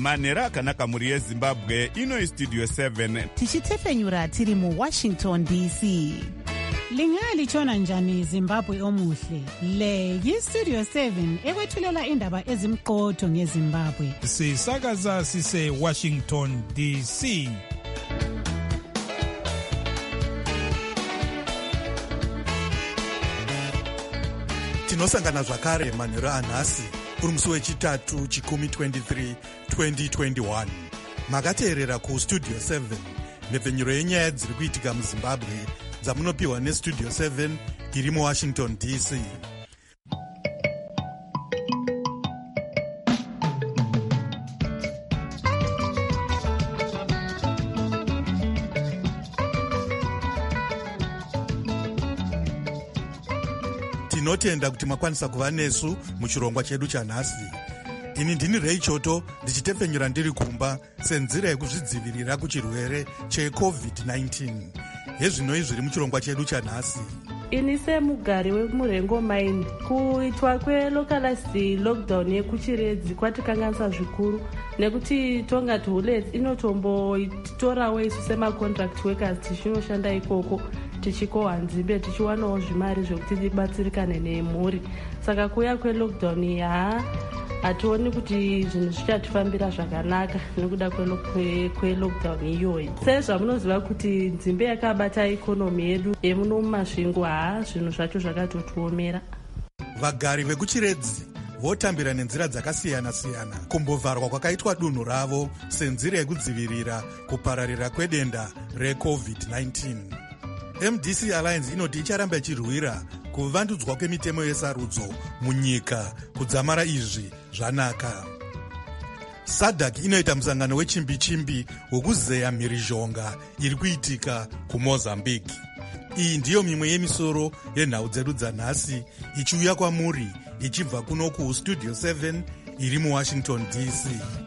manhero akanaka mhuri yezimbabwe. Ino Studio 7 tichitefenyura tiri muWashington DC. Lingalitshona njani Zimbabwe omuhle? Le yiStudio 7 ekwethulela indaba ezimqotho ngeZimbabwe. Sisakaza sise Washington DC. Tinosangana zvakare manhero anhasi kuri musi wechitatu chikumi 23 2021. Makateerera kuStudio 7 nhepfenyuro yenyaya dziri kuitika muZimbabwe dzamunopiwa neStudio 7 iri muWashington DC. Tinotenda kuti makwanisa kuva nesu muchirongwa chedu chanhasi. Ini ndini Ray Choto ndichitefenyura ndiri kumba senzira yekuzvidzivirira kuchirwere cheCovid-19. Hezvinoi zviri muchirongwa chedu chanhasi. Ini semugari wemurengo maini, kuitwa kwelocalized lockdown yekuchiredzi kwatikanganisa zvikuru nekuti tonga tuhulets inotombotorawo isu semacontract workers tichinoshanda ikoko tichikohwa nzimbe tichiwanawo zvimari zvekuti tibatsirikane nemhuri. Saka kuya kwelockdown hationi kuti zvinhu zvichatifambira zvakanaka nekuda kwelockdown iyoyi. Sezvamunoziva kuti nzimbe yakabata ikonomi yedu yemuno mumasvingo zvinhu zvacho zvakatotuomera. Vagari vekuchiredzi votambira nenzira dzakasiyana-siyana kumbovharwa kwakaitwa dunhu ravo senzira yekudzivirira kupararira kwedenda reCovid-19. MDC Alliance inoti icharamba ichirwira kuvandudzwa kwemitemo yesarudzo munyika kudzamara izvi zvanaka. SADC inoita musangano wechimbi-chimbi wekuzeya mhirizhonga iri kuitika kuMozambique. Iyi ndiyo mimwe yemisoro yenhau dzedu dzanhasi ichiuya kwamuri ichibva kuno kuStudio 7 iri muWashington DC.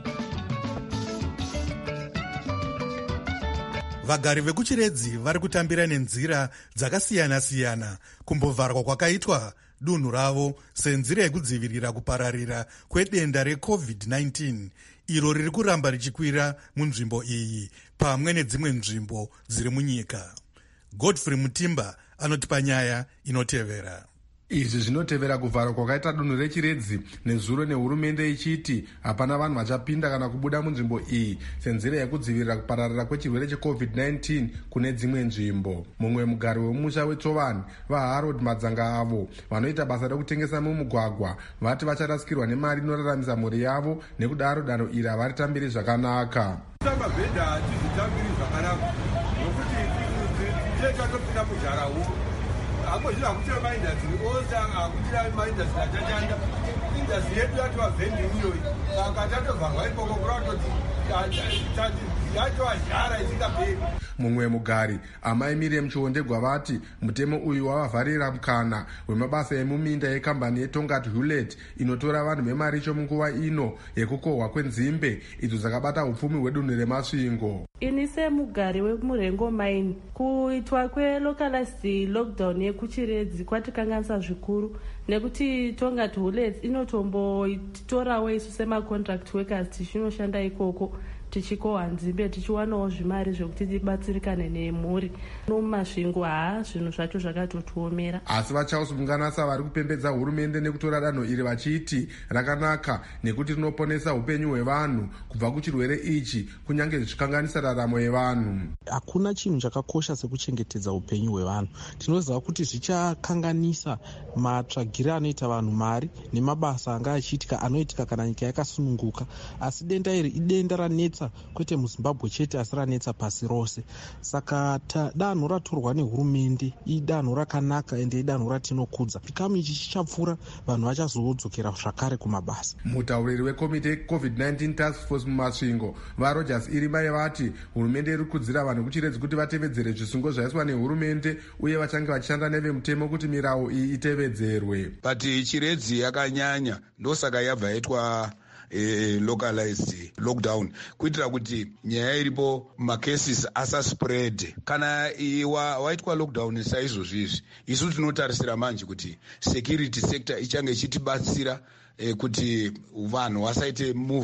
Vagari vekuchiredzi vari kutambira nenzira dzakasiyana-siyana kumbovharwa kwakaitwa dunhu ravo senzira yekudzivirira kupararira kwedenda reCovid-19 iro riri kuramba richikwira munzvimbo iyi pamwe nedzimwe nzvimbo dziri munyika. Godfrey Mutimba anotipa nyaya inotevera. Izvi zvinotevera kuvharwa kwakaita dunhu rechiredzi nezuro nehurumende ichiti hapana vanhu vachapinda kana kubuda munzvimbo iyi senzira yekudzivirira kupararira kwechirwere cheCovid-19 kune dzimwe nzvimbo. Mumwe mugari wemusha weTsovani vaHarold Madzanga avo vanoita basa rekutengesa mumugwagwa vati vacharasikirwa nemari inoraramisa mhuri yavo, nekudaro danho iri havaritambiri zvakanaka. Akuzvira kuti maindastry osa akutira maindastry achachanda indastry yedu yatova venue iyoyi saka tatovharwa ikoko kuratoti yatovazhara isingaperi. Mumwe mugari amai Miriam Chiondegwa vati mutemo uyu wavavharira mukana wemabasa emuminda yekambani yeTongat Hewlett inotora vanhu vemaricho munguva ino yekukohwa kwenzimbe idzo dzakabata upfumi hwedunhu remasvingo. Ini semugari wemurengo maini, kuitwa kwelocalized lockdown yekuchiredzi kwatikanganisa zvikuru nekuti Tongat Hewlett inotombotorawo isu semacontract workers tichinoshanda ikoko tichikohwa nzimbe tichiwanawo zvimari zvekuti tibatsirikane nemhuri. Mumasvingo zvinhu zvacho zvakatotuomera. Asi vachausungana savari kupembedza hurumende nekutora danho iri vachiti rakanaka nekuti rinoponesa upenyu hwevanhu kubva kuchirwere ichi kunyange zvichikanganisa raramo yevanhu. Hakuna chinhu chakakosha sekuchengetedza upenyu hwevanhu. Tinoziva kuti zvichakanganisa matsvagire anoita vanhu mari nemabasa anga achiitika anoitika kana nyika yakasununguka. Asi denda iri idenda ranetsa kwete muZimbabwe chete asi ranetsa pasi rose. Saka danho ratorwa nehurumende idanho rakanaka ende idanho ratinokudza. Chikamu ichi chichapfuura vanhu vachazodzokera zvakare kumabasa. Mutauriri wekomite yeCovid-19 Task Force mumasvingo vaRogers Irimai vati hurumende iri kukudzira vanhu kuchiredzi kuti vatevedzere zvisungo zvaiswa nehurumende uye vachange vachishanda nevemutemo kuti mirau iyi itevedzerwe. But chiredzi yakanyanya ndosaka yabva yaitwa localized lockdown kuitira kuti nyaya iripo macases asaspread. Kana waitwa lockdown saizvozvizvi isu tinotarisira manje kuti security sector ichange ichitibatsira kuti vanhu vasaite move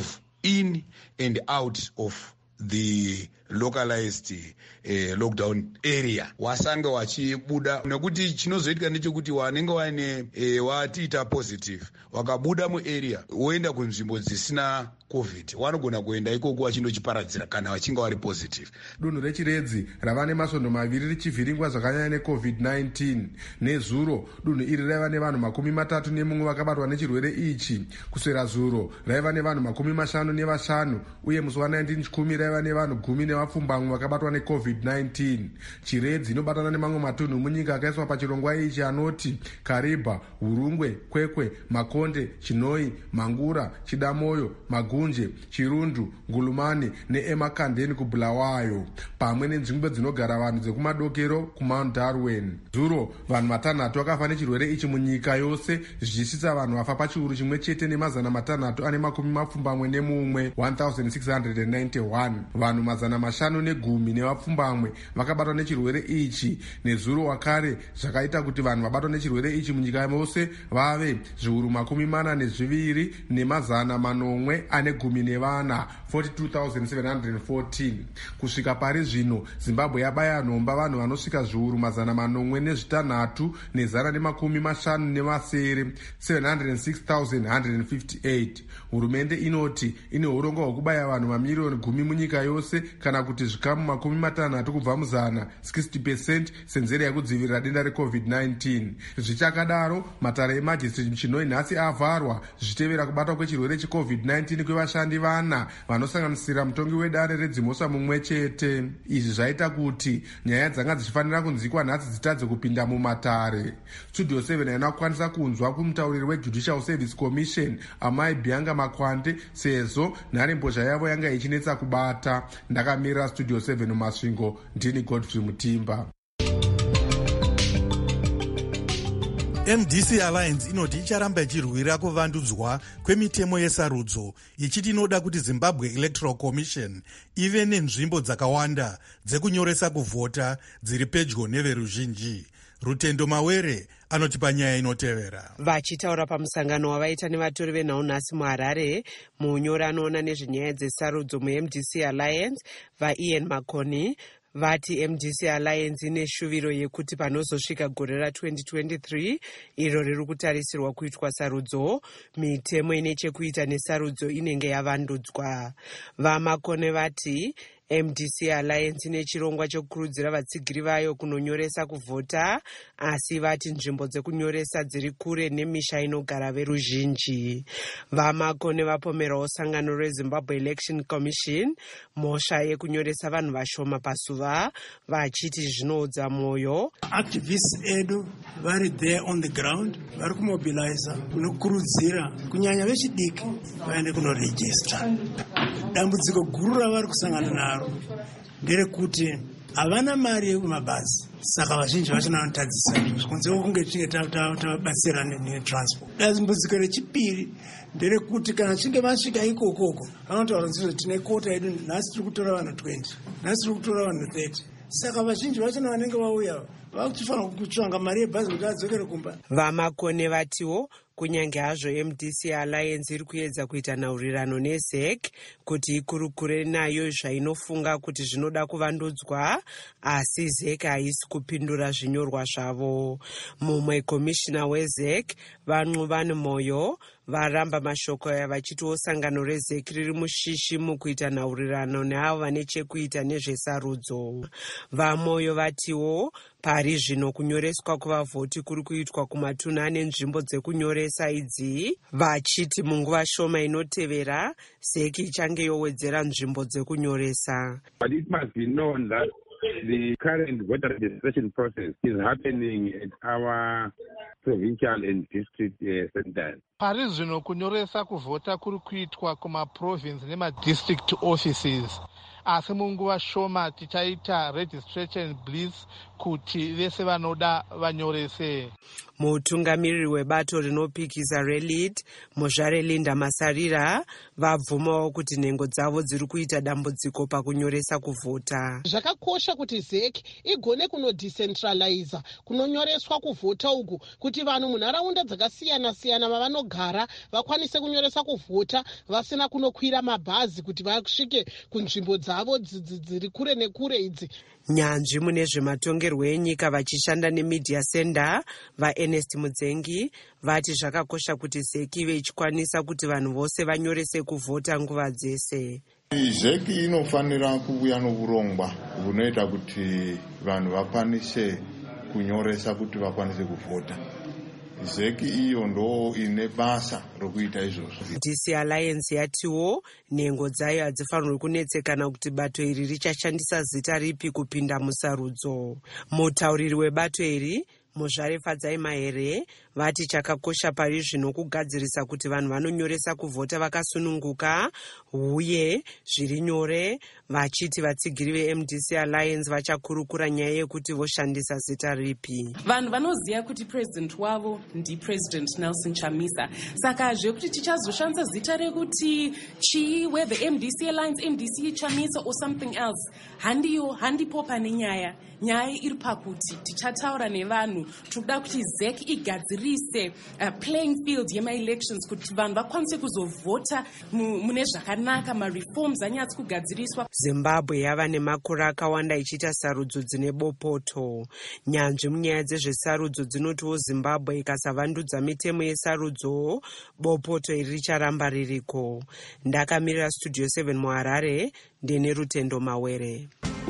in and out of the localized lockdown area wasange wachibuda, nekuti chinozoitika ndechekuti wanenge waine watiita positive wakabuda muarea woenda kunzvimbo dzisina covid wanogona kuenda ikoko wachindochiparadzira kana vachinge vari positive. Dunhu rechiredzi rava nemasvondo maviri richivhiringwa zvakanyanya necovid-19. nezuro dunhu iri raiva nevanhu 31 vakabatwa nechirwere ichi. kuswera zuro raiva nevanhu 55 uye musi wa19 chikumi raiva nevanhu 10 vakabatwa necovid-19. chiredzi inobatana nemamwe matunhu munyika akaiswa pachirongwa ichi anoti Kariba, Hurungwe, Kwekwe, Makonde, Chinoi, Mangura, Chidamoyo, Magunje, Chirundu, Ngulumane neEmakandeni kuBulawayo, pamwe nenzvimbo dzinogara vanhu dzekumadokero kuMount Darwin. Zuro vanhu 6 vakafa nechirwere ichi munyika yose, zvichisisa vanhu vafa pachiuru chimwe chete nemazana 321 1691. vanhu mazana 510 nevapfumbamwe vakabatwa nechirwere ichi. nezuro wakare zvakaita kuti vanhu vabatwa nechirwere ichi munyika yose vave zviuru 42 nemazana 814, 42,714. kusvika pari zvino Zimbabwe yabaya nhomba vanhu vanosvika zviuru 806 nezana 50 706,158. hurumende inoti ine urongo hwekubaya vanhu mamiliyoni 10 munyika yose, kana kuti zvikamu 60 kubva muzana, 60% senzira yekudzivirira denda recovid-19. zvichakadaro matare emajistrate muchinoi nhasi avharwa zvichitevera kubatwa kwechirwere checovid-19 kwevashandi 4 vanosanganisira mutongi wedare redzimosa mumwe chete. izvi zvaita kuti nyaya dzanga dzichifanira kunzikwa nhasi dzitadze kupinda mumatare. Studio 7 haina kukwanisa kunzwa kumutauriri weJudicial Service Commission Amai Bianga Makwande sezvo nharembozha yavo yanga ichinetsa kubata. Ndakamirira Studio 7 mumasvingo, ndini Godfrey Mutimba. MDC Alliance inoti icharamba ichirwira kuvandudzwa kwemitemo yesarudzo, ichiti inoda kuti Zimbabwe Electoral Commission ive nenzvimbo dzakawanda dzekunyoresa kuvhota dziri pedyo neveruzhinji. Rutendo Mawere anotipa nyaya inotevera. Vachitaura pamusangano wavaita nevatori venhau-nhasi muHarare, munyori anoona nezvenyaya dzesarudzo muMDC Alliance, vaIan Makoni vati MDC Alliance ine shuviro yekuti panozosvika gore ra2023 iro riri kutarisirwa kuitwa sarudzo, mitemo ine chekuita nesarudzo inenge yavandudzwa. VaMakone vati MDC Alliance ine chirongwa chokukurudzira vatsigiri vayo kunonyoresa kuvhota, asi vati nzvimbo dzekunyoresa dziri kure nemisha inogara veruzhinji. VaMakone vapomerawo sangano reZimbabwe Election Commission mhosva yekunyoresa vanhu vashoma pasuva, vachiti zvinoudza mwoyo. Activists edu vari there on the ground, vari kumobiliza kunokurudzira kunyanya vechidiki vaende kunorejista. Dambudziko guru ravari kusangana naro nderekuti havana mari yekumabhazi, saka vazhinji vacho vanotadzisa kunze kunge tichinge tavabatsira netransport. Dambudziko rechipiri nderekuti kana chinge vasvika ikokoko vanotaura kuti tine kota yedu, nhasi tiri kutora vanhu 20, nhasi tiri kutora vanhu 30, saka vazhinji vacho vanenge vauya vakufanira kutsvanga mari yebhazi kuti vadzokere kumba. VaMakone vatiwo kunyange hazvo MDC Alliance iri kuedza kuita nhaurirano neZEC kuti ikurukure nayo zvainofunga kuti zvinoda kuvandudzwa, asi ZEC haisi kupindura zvinyorwa zvavo. Mumwe komishina weZEC Vanqubani Moyo varamba mashoko aya vachitiwo sangano reZEC riri mushishi mukuita nhaurirano neavo vane chekuita nezvesarudzo. VaMoyo vatiwo pari zvino kunyoreswa kuvavhoti kuri kuitwa kumatunhu ane nzvimbo dzekunyoresa idzi, vachiti munguva shoma inotevera ZEC ichange yowedzera nzvimbo dzekunyoresa. But it must be known that the current voter registration process is happening at our provincial and district centers. Pari zvino kunyoresa kuvhota kuri kuitwa kumaprovince nemadistrict offices, asi munguva shoma tichaita registration bliss kuti vese vanoda vanyorese. Mutungamiriri webato rinopikisa relid muzvare Linda Masarira vabvumawo kuti nhengo dzavo dziri kuita dambudziko pakunyoresa kuvhota. Zvakakosha kuti ZEC igone kunodecentraliza kunonyoreswa kuvhota uku kuti vanhu munharaunda dzakasiyana siyana vavanogara vakwanise kunyoresa kuvhota vasina kunokwira mabhazi kuti vasvike kunzvimbo dzavo dziri kure nekure idzi. Nyanzvi mune zvematongerwo enyika vachishanda nemedia center vaErnest Mudzengi vati zvakakosha kuti ZEC ive ichikwanisa kuti vanhu vose vanyorese kuvhota nguva dzese. ZEC inofanira kuuya nourongwa hunoita kuti vanhu vakwanise kunyoresa kuti vakwanise kuvhota. ZEC iyo ndo ine basa rokuita izvozvo. DC Alliance yatiwo nhengo dzayo hadzifanirwi kunetsekana kuti bato iri richashandisa zita ripi kupinda musarudzo. Mutauriri webato iri muzvare Fadzai Mahere vati chakakosha pari zvino kugadzirisa kuti vanhu vanonyoresa kuvhota vakasununguka uye zviri nyore, vachiti vatsigiri veMDC Alliance vachakurukura nyaya yekuti voshandisa zita ripi. Vanhu vanoziva kuti president wavo ndi President Nelson Chamisa, saka zvekuti tichazoshandisa zita rekuti chii, whether MDC Alliance, MDC Chamisa or something else, handipo pane nyaya iri pakuti tichataura nevanhu tokuda kuti ZEC igadzirise playing field yema-elections kuti vanhu vakwanise kuzovhota mune zvakanaka, ma-reforms anyatsi kugadziriswa. Zimbabwe yava nemakore akawanda ichiita sarudzo dzine bopoto. Nyanzvi munyaya dzezvesarudzo dzinotiwo Zimbabwe ikasavandudza mitemo yesarudzo, bopoto iri richaramba ririko. Ndakamirira Studio 7 muHarare, ndine Rutendo Mawere.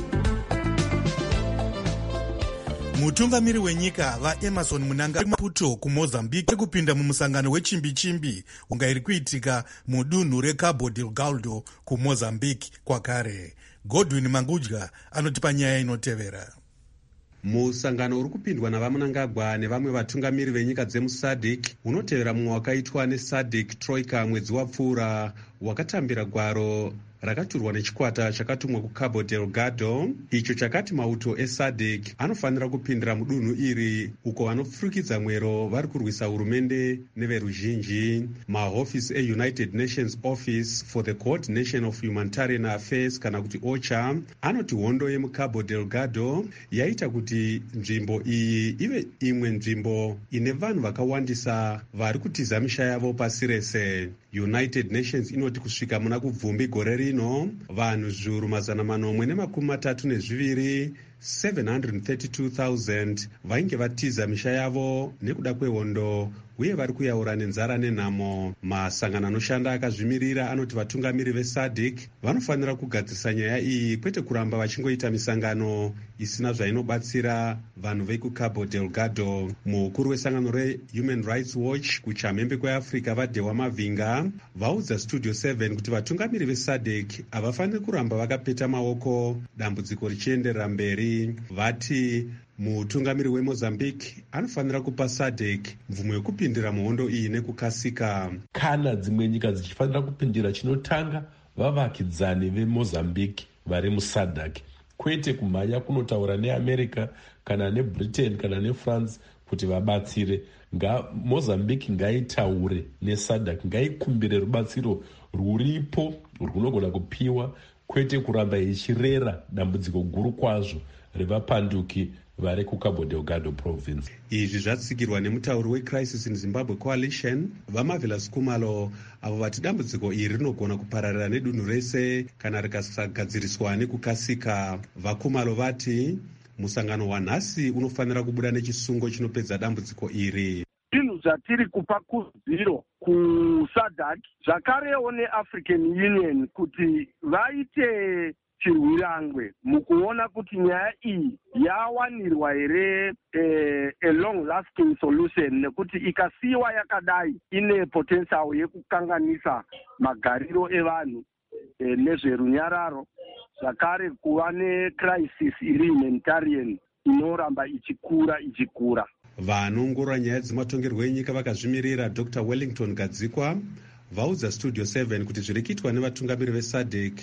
Mutungamiri wenyika vaEmerson Mnangagwa Maputo kuMozambique ari kupinda mumusangano wechimbi-chimbi unga iri kuitika mudunhu reCabo Delgado kuMozambique kwakare. Godwin Mangudya anotipa nyaya inotevera. Musangano uri kupindwa navaMnangagwa nevamwe vatungamiri venyika dzemuSADC unotevera mumwe wakaitwa neSADC Troika mwedzi wapfuura wakatambira gwaro rakaturwa nechikwata chakatumwa kuCabo Delgado, icho chakati mauto eSADC anofanira kupindira mudunhu iri uko vanopfurikidza mwero vari kurwisa hurumende neveruzhinji. Mahofisi eUnited Nations Office for the Coordination of Humanitarian Affairs kana kuti OCHA anoti hondo yemuCabo Delgado yaita kuti nzvimbo iyi ive imwe nzvimbo ine vanhu vakawandisa vari kutiza misha yavo pasi rese. United Nations inoti kusvika muna kubvumbi gore rino vanhu zviuru 832 732,000 vainge vatiza misha yavo nekuda kwehondo uye vari kuyaura nenzara nenhamo. Masangano anoshanda akazvimirira anoti vatungamiri veSADC vanofanira kugadzirisa nyaya iyi, kwete kuramba vachingoita misangano isina zvainobatsira vanhu vekuCabo Delgado. Mukuru wesangano reHuman Rights Watch kuchamhembe kweAfrica vaDewa Mavinga vaudza Studio 7 kuti vatungamiri veSADC havafaniri kuramba vakapeta maoko dambudziko richienderera mberi. Vati mutungamiri weMozambique anofanira kupa SADC mvumo yekupindira muhondo iyi nekukasika. Kana dzimwe nyika dzichifanira kupindira, chinotanga vavakidzani veMozambique vari muSADC, kwete kumhanya kunotaura neAmerica kana neBritain kana neFrance kuti vabatsire. Mozambique ngaitaure neSADC, ngaikumbire rubatsiro rwuripo rwunogona kupiwa, kwete kuramba ichirera dambudziko guru kwazvo revapanduki vari kuCabo Delgado province. Izvi zvatsigirwa nemutauri weCrisis in Zimbabwe Coalition vaMarvelous Kumalo, avo vati dambudziko iri rinogona kupararira nedunhu rese kana rikasagadziriswa nekukasika. VaKumalo vati musangano wanhasi unofanira kubuda nechisungo chinopedza dambudziko iri. Zvinhu zvatiri kupa kuziro kuSADC zvakarewo neAfrican Union kuti vaite chirwirangwe mukuona kuti nyaya iyi yawanirwa here a long lasting solution, nekuti ikasiwa yakadai ine potential yekukanganisa magariro evanhu nezverunyararo, zvakare kuva necrisis iri humanitarian inoramba ichikura. Vanoongorora nyaya dzematongerwo enyika vakazvimirira Dr. Wellington Gadzikwa vaudza Studio 7 kuti zviri kuitwa nevatungamiri veSADC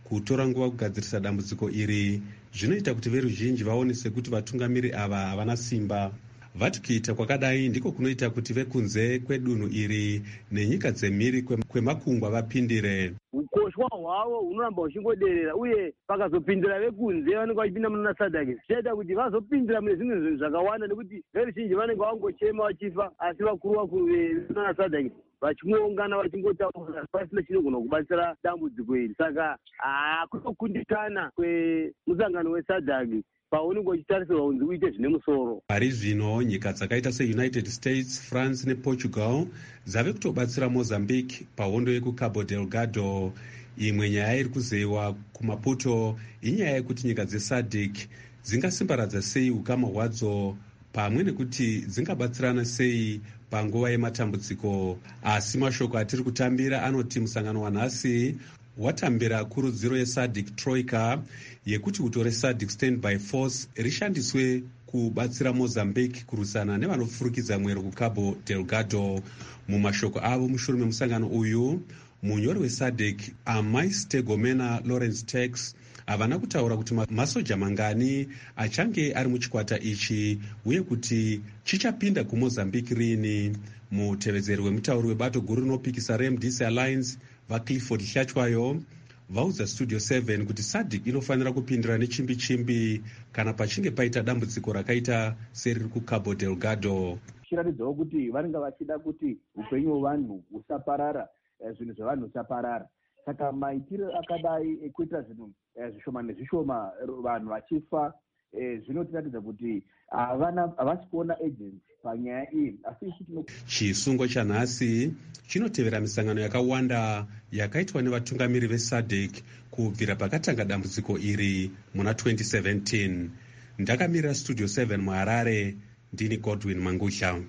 kutora nguva kugadzirisa dambudziko iri zvinoita kuti veruzhinji vaone sekuti vatungamiri ava havana simba. Vati kuita kwakadai ndiko kunoita kuti vekunze kwedunhu iri nenyika dzemhiri kwemakungwa vapindire. Ukoshwa hwavo hunoramba huchingoderera, uye pakazopindira vekunze vanenge vachipinda muna SADC zvichaita kuti vazopindira mune zvimwe zvinhu zvakawanda, nekuti veruzhinji vanenge vangochema vachifa, asi vakuru vemuna SADC vachingoungana vachingotaura pasina chinogona kubatsira dambudziko iri. Saka kunokundikana kwemusangano weSADC paunenge uchitarisirwa kunzi uite zvine musoro. Pari zvino nyika dzakaita seUnited States, France nePortugal dzave kutobatsira Mozambique pahondo yekuCabo Delgado. Imwe nyaya iri kuzeyiwa kuMaputo inyaya yekuti nyika dzeSADC dzingasimbaradza sei ukama hwadzo pamwe nekuti dzingabatsirana sei panguva yematambudziko. Asi mashoko atiri kutambira anoti musangano wanhasi watambira kurudziro yeSADC Troika yekuti kutore SADC Standby Force rishandiswe kubatsira Mozambique kurwisana nevanofurukidza mwero kuCabo Delgado. Mumashoko avo mushure memusangano uyu, munyori weSADC Amais Tegomena Lawrence Tax havana kutaura kuti masoja mangani achange ari muchikwata ichi uye kuti chichapinda kuMozambique rini. Mutevedzeri wemutauri webato guru rinopikisa reMDC Alliance vaClifford Hlachwayo vaudza Studio 7 kuti SADC inofanira kupindira nechimbi-chimbi kana pachinge paita dambudziko rakaita seriri kuCabo Delgado. Chiratidzawo kuti vanenge vachida kuti upenyu hwevanhu husaparara, zvinhu zvevanhu husaparara. Saka maitiro akadai ekuita zvinhu zvishoma nezvishoma vanhu vachifa zvinotiratidza kuti havasi kuona agency panyaya iyi. Chisungo chanhasi chinotevera misangano yakawanda yakaitwa nevatungamiri veSADC kubvira pakatanga dambudziko iri muna 2017. Ndakamirira Studio 7 muHarare, ndini Godwin Mangusha.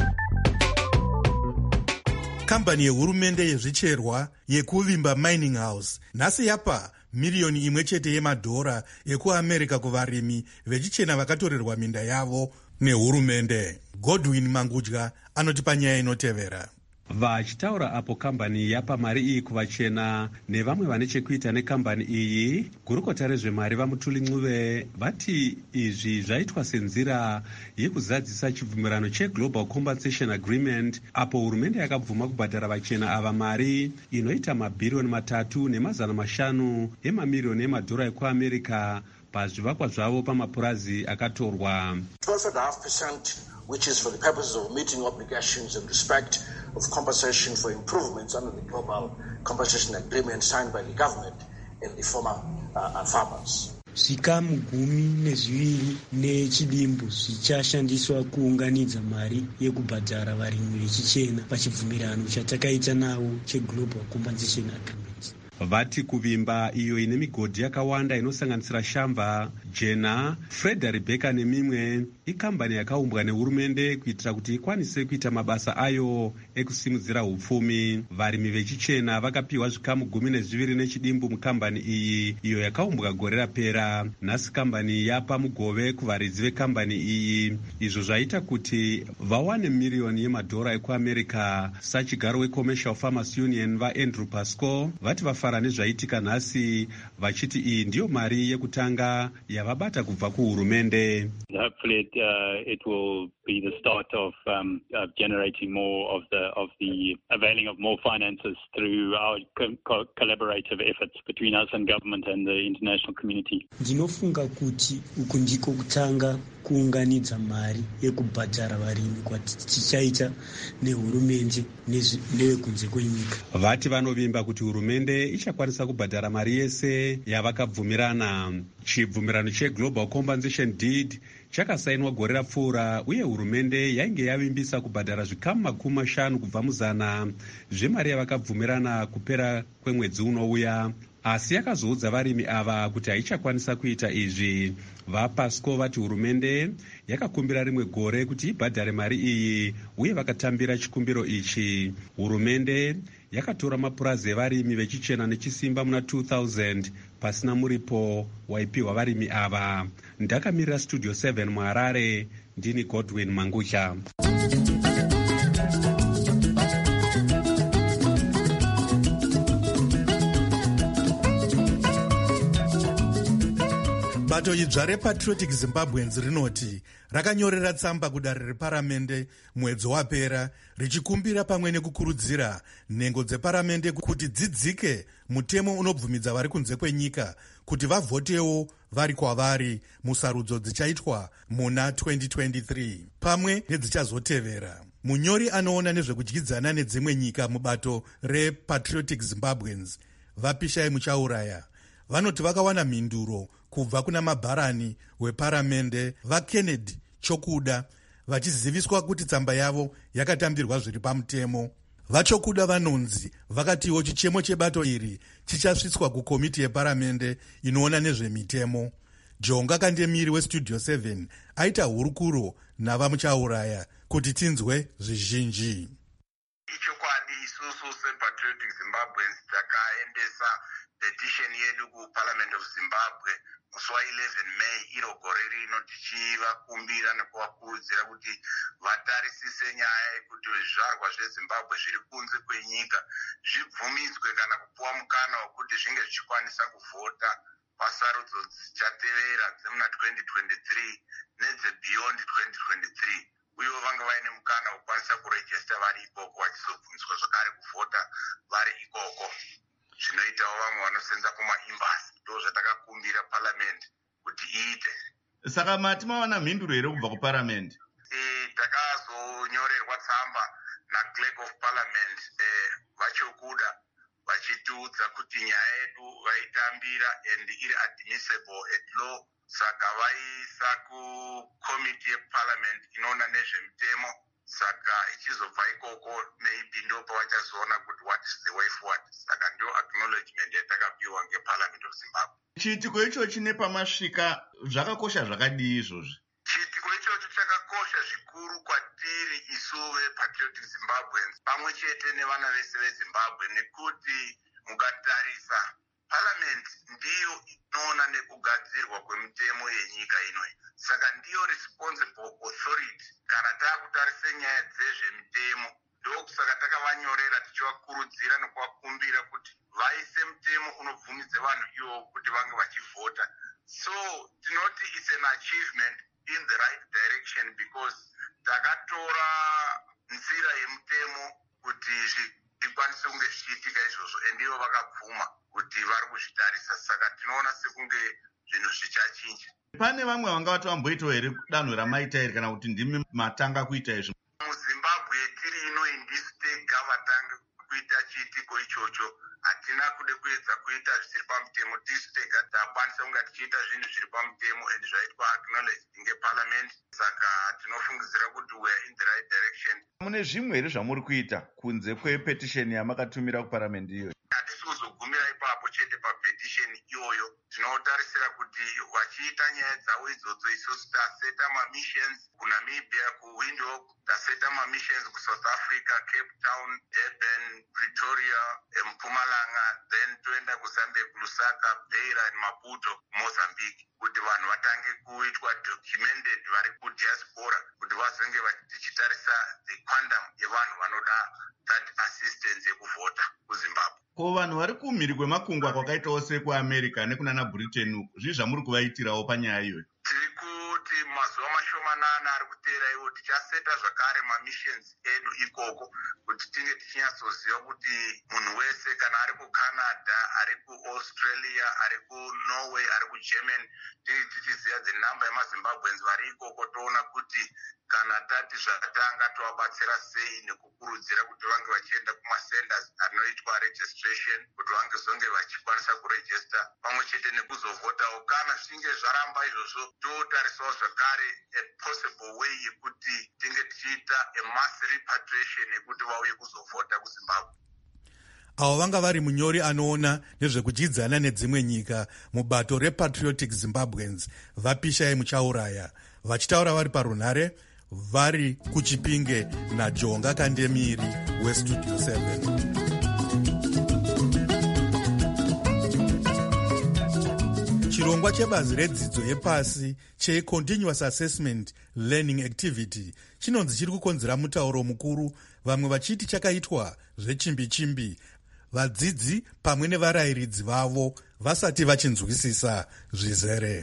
Kambani yehurumende yezvicherwa yekuvimba Mining House nhasi yapa miliyoni imwe chete yemadhora ekuAmerica kuvarimi vechichena vakatorerwa minda yavo nehurumende. Godwin Mangudya anoti panyaya inotevera. Vachitaura apo kambani yapa mari iyi kuvachena nevamwe vane chekuita nekambani iyi, gurukota rezvemari vaMutuli Ncube vati izvi zvaitwa senzira yekuzadzisa chibvumirano cheGlobal Compensation Agreement apo hurumende yakabvuma kubhadhara vachena ava mari inoita mabhiriyoni 3.5 emamiliyoni emadhora ekuAmerica pazvivakwa zvavo pamapurazi akatorwa. 12.5%, which is for the purposes of meeting obligations in respect of compensation for improvements under the Global Compensation Agreement signed by the government and the former farmers. Zvikamu 12 nechidimbu zvichashandiswa kuunganidza mari yekubhadhara varimi vechichena pachibvumirano chatakaita navo cheGlobal Compensation Agreement. Vati kuvimba iyo ine migodhi yakawanda inosanganisira Shamva, Jena, Freda Rebecca nemimwe ikambani yakaumbwa nehurumende kuitira kuti ikwanise kuita mabasa ayo ekusimudzira upfumi. Varimi vechichena vakapiwa zvikamu 12 nechidimbu mukambani iyi iyo yakaumbwa gore rapera. Nhasi kambani yapa mugove kuvaridzi vekambani iyi, izvo zvaita kuti vawane miliyoni yemadhora ekuAmerica. Sachigaro weCommercial Farmers Union vaAndrew Pascoe vati vafara nezvaitika nhasi, vachiti iyi ndiyo mari yekutanga yavabata kubva kuhurumende. Hopefully it will be the start of generating more of the availing of more finances through our collaborative efforts between us and government and the international community. Ndinofunga kuti uku ndiko kutanga kuunganidza mari yekubhadhara varimi kwatichaita nehurumende nevekunze kwenyika. Vati vanovimba kuti hurumende ichakwanisa kubhadhara mari yese yavakabvumirana. Chibvumirano cheGlobal Compensation Deed chakasainwa gore rapfuura uye hurumende yainge yavimbisa kubhadhara zvikamu 50 kubva muzana zvemari yavakabvumirana kupera kwemwedzi unouya, asi yakazoudza varimi ava kuti haichakwanisa kuita izvi. VaPasco vati hurumende yakakumbira rimwe gore kuti ibhadhare mari iyi uye vakatambira chikumbiro ichi. Hurumende yakatora mapurazi evarimi vechichena nechisimba muna 2000 pasina muripo waipiwa varimi ava. Ndakamirira Studio 7 muHarare, ndini Godwin Mangusha. bato idzva repatriotic zimbabweans rinoti rakanyorera tsamba kudare reparamende mwedzi wapera richikumbira pamwe nekukurudzira nhengo dzeparamende kuti dzidzike mutemo unobvumidza vari kunze kwenyika kuti vavhotewo vari kwavari musarudzo dzichaitwa muna 2023 pamwe nedzichazotevera. Munyori anoona nezvekudyidzana nedzimwe nyika mubato repatriotic zimbabweans vapishai muchauraya vanoti vakawana mhinduro kubva kuna mabharani weparamende vakennedy chokuda vachiziviswa kuti tsamba yavo yakatambirwa zviri pamutemo. Vachokuda vanonzi vakatiwo chichemo chebato iri chichasvitswa kukomiti yeparamende inoona nezvemitemo. Jonga Kandemiri westudio 7 aita hurukuro navamuchauraya kuti tinzwe zvizhinji. Ichokwadi isusu sepatriotic zimbabweans takaendesa petition yedu kuparliament of zimbabwe musi wa11 May iro gore rino tichivakumbira nekuvakurudzira kuti vatarisise nyaya yekuti zvizvarwa zvezimbabwe zviri kunze kwenyika zvibvumidzwe kana kupuwa mukana wekuti zvinge zvichikwanisa kuvhota pasarudzo dzichatevera dzemuna 2023 nedzebeyond 2023 uyewo vanga vaine mukana wekukwanisa kurejista vari ikoko vachizobvumiswa zvakare kuvhota vari ikoko. Zvinoitawo vamwe vanosenza kumaembasi ndo zvatakakumbira parliament kuti iite. Saka mati mawana mhinduro here kubva kuparliament? Takazonyorerwa tsamba naclerk of parliament vachokuda vachitiudza kuti nyaya yedu vaitambira and iri admissible at law, saka vaisa kukomiti yeparliament inoona nezvemitemo, saka ichizobva ikoko maybe ndo pavachazoona kuti what is the way forward. Saka ndio acknowledgement yatakapiwa ngeparliament of Zimbabwe. Chiitiko ichochi nepamasvika zvakakosha zvakadii izvozvi? Chiitiko ichocho chakakosha zvikuru kwatiri isu vepatriotic zimbabweans pamwe chete nevana vese vezimbabwe nekuti mukatarisa parliament ndiyo inoona nekugadzirwa kwemitemo yenyika inoyi, saka ndiyo responsible authority kana taakutarise nyaya dzezvemitemo. Ndokusaka takavanyorera tichivakurudzira nekuvakumbira kuti vaise mutemo unobvumidza vanhu ivo kuti vange vachivhota. So tinoti it's an achievement in the right direction because takatora nzira yemutemo kuti zvikwanise kunge zvichiitika izvozvo endivo vakabvuma kuti vari kuzvitarisa, saka tinoona sekunge zvinhu zvichachinja. Pane vamwe vanga vati vamboitawo here danho ramaita iri kana kuti ndimi matanga kuita izvi? MuZimbabwe tiri ino indisi tega vatanga kuita chiitiko ichocho. Hatina kude kuedza kuita zvisiri pamutemo, tisi tega takwanisa kunge tichiita zvinhu zviri pamutemo and zvaitwa acknowledged ngeparliament, saka tinofungidzira kuti we are in the right direction. Mune zvimwe here zvamuri kuita kunze kwepetisheni yamakatumira kuparliament iyoyo? Hatisi kuzogumira ipapo chete papetisheni iyoyo, tinotarisira kuti vachiita nyaya dzavo idzodzo isusu taseta mamissions kuNamibia, kuWindhoek, taseta mamissions kuSouth Africa, Cape Town, Durban, Pretoria, Mpumalanga, then toenda kuZambia, kuLusaka, Beira and Maputo, Mozambique, kuti vanhu vatange kuitwa documented vari kudiaspora kuti vazonge vachitarisa the quantum yevanhu vanoda that assistance yekuvhota kuZimbabwe. Ko vanhu vari kumhiri kwemakungwa kwakaitawo sekuAmerica nekunana Britain zvii zvamuri kuvaitirawo panyaya iyoyo? Tiri kuti mazuva mashomanana ari kuteera iwo tichaseta zvakare mamissions edu ikoko kuti tinge tichinyatsoziva kuti munhu wese kana ari kuCanada, ari kuAustralia, ari kuNorway, ari kuGermany, tiri tichiziva the number yemaZimbabweans vari ikoko, toona kuti kana tati zvatanga tovabatsira sei nekukurudzira kuti vange vachienda kumasenders anoitwa registration kuti vange zonge vachikwanisa kurejista pamwe chete nekuzovhotawo. Kana zvichinge zvaramba izvozvo totarisawo zvakare a possible way yekuti tinge tichiita a mass repatriation yekuti vauye kuzovhota kuZimbabwe. Avo vanga vari munyori anoona nezvekudyidzana nedzimwe nyika mubato repatriotic zimbabweans vapishai muchauraya vachitaura vari parunhare vari kuchipinge naJonga Kandemiri westudio 7. Chirongwa chebazi redzidzo yepasi cheContinuous Assessment Learning Activity chinonzi chiri kukonzera mutauro mukuru, vamwe vachiti chakaitwa zvechimbi-chimbi, vadzidzi pamwe nevarayiridzi vavo vasati vachinzwisisa zvizere.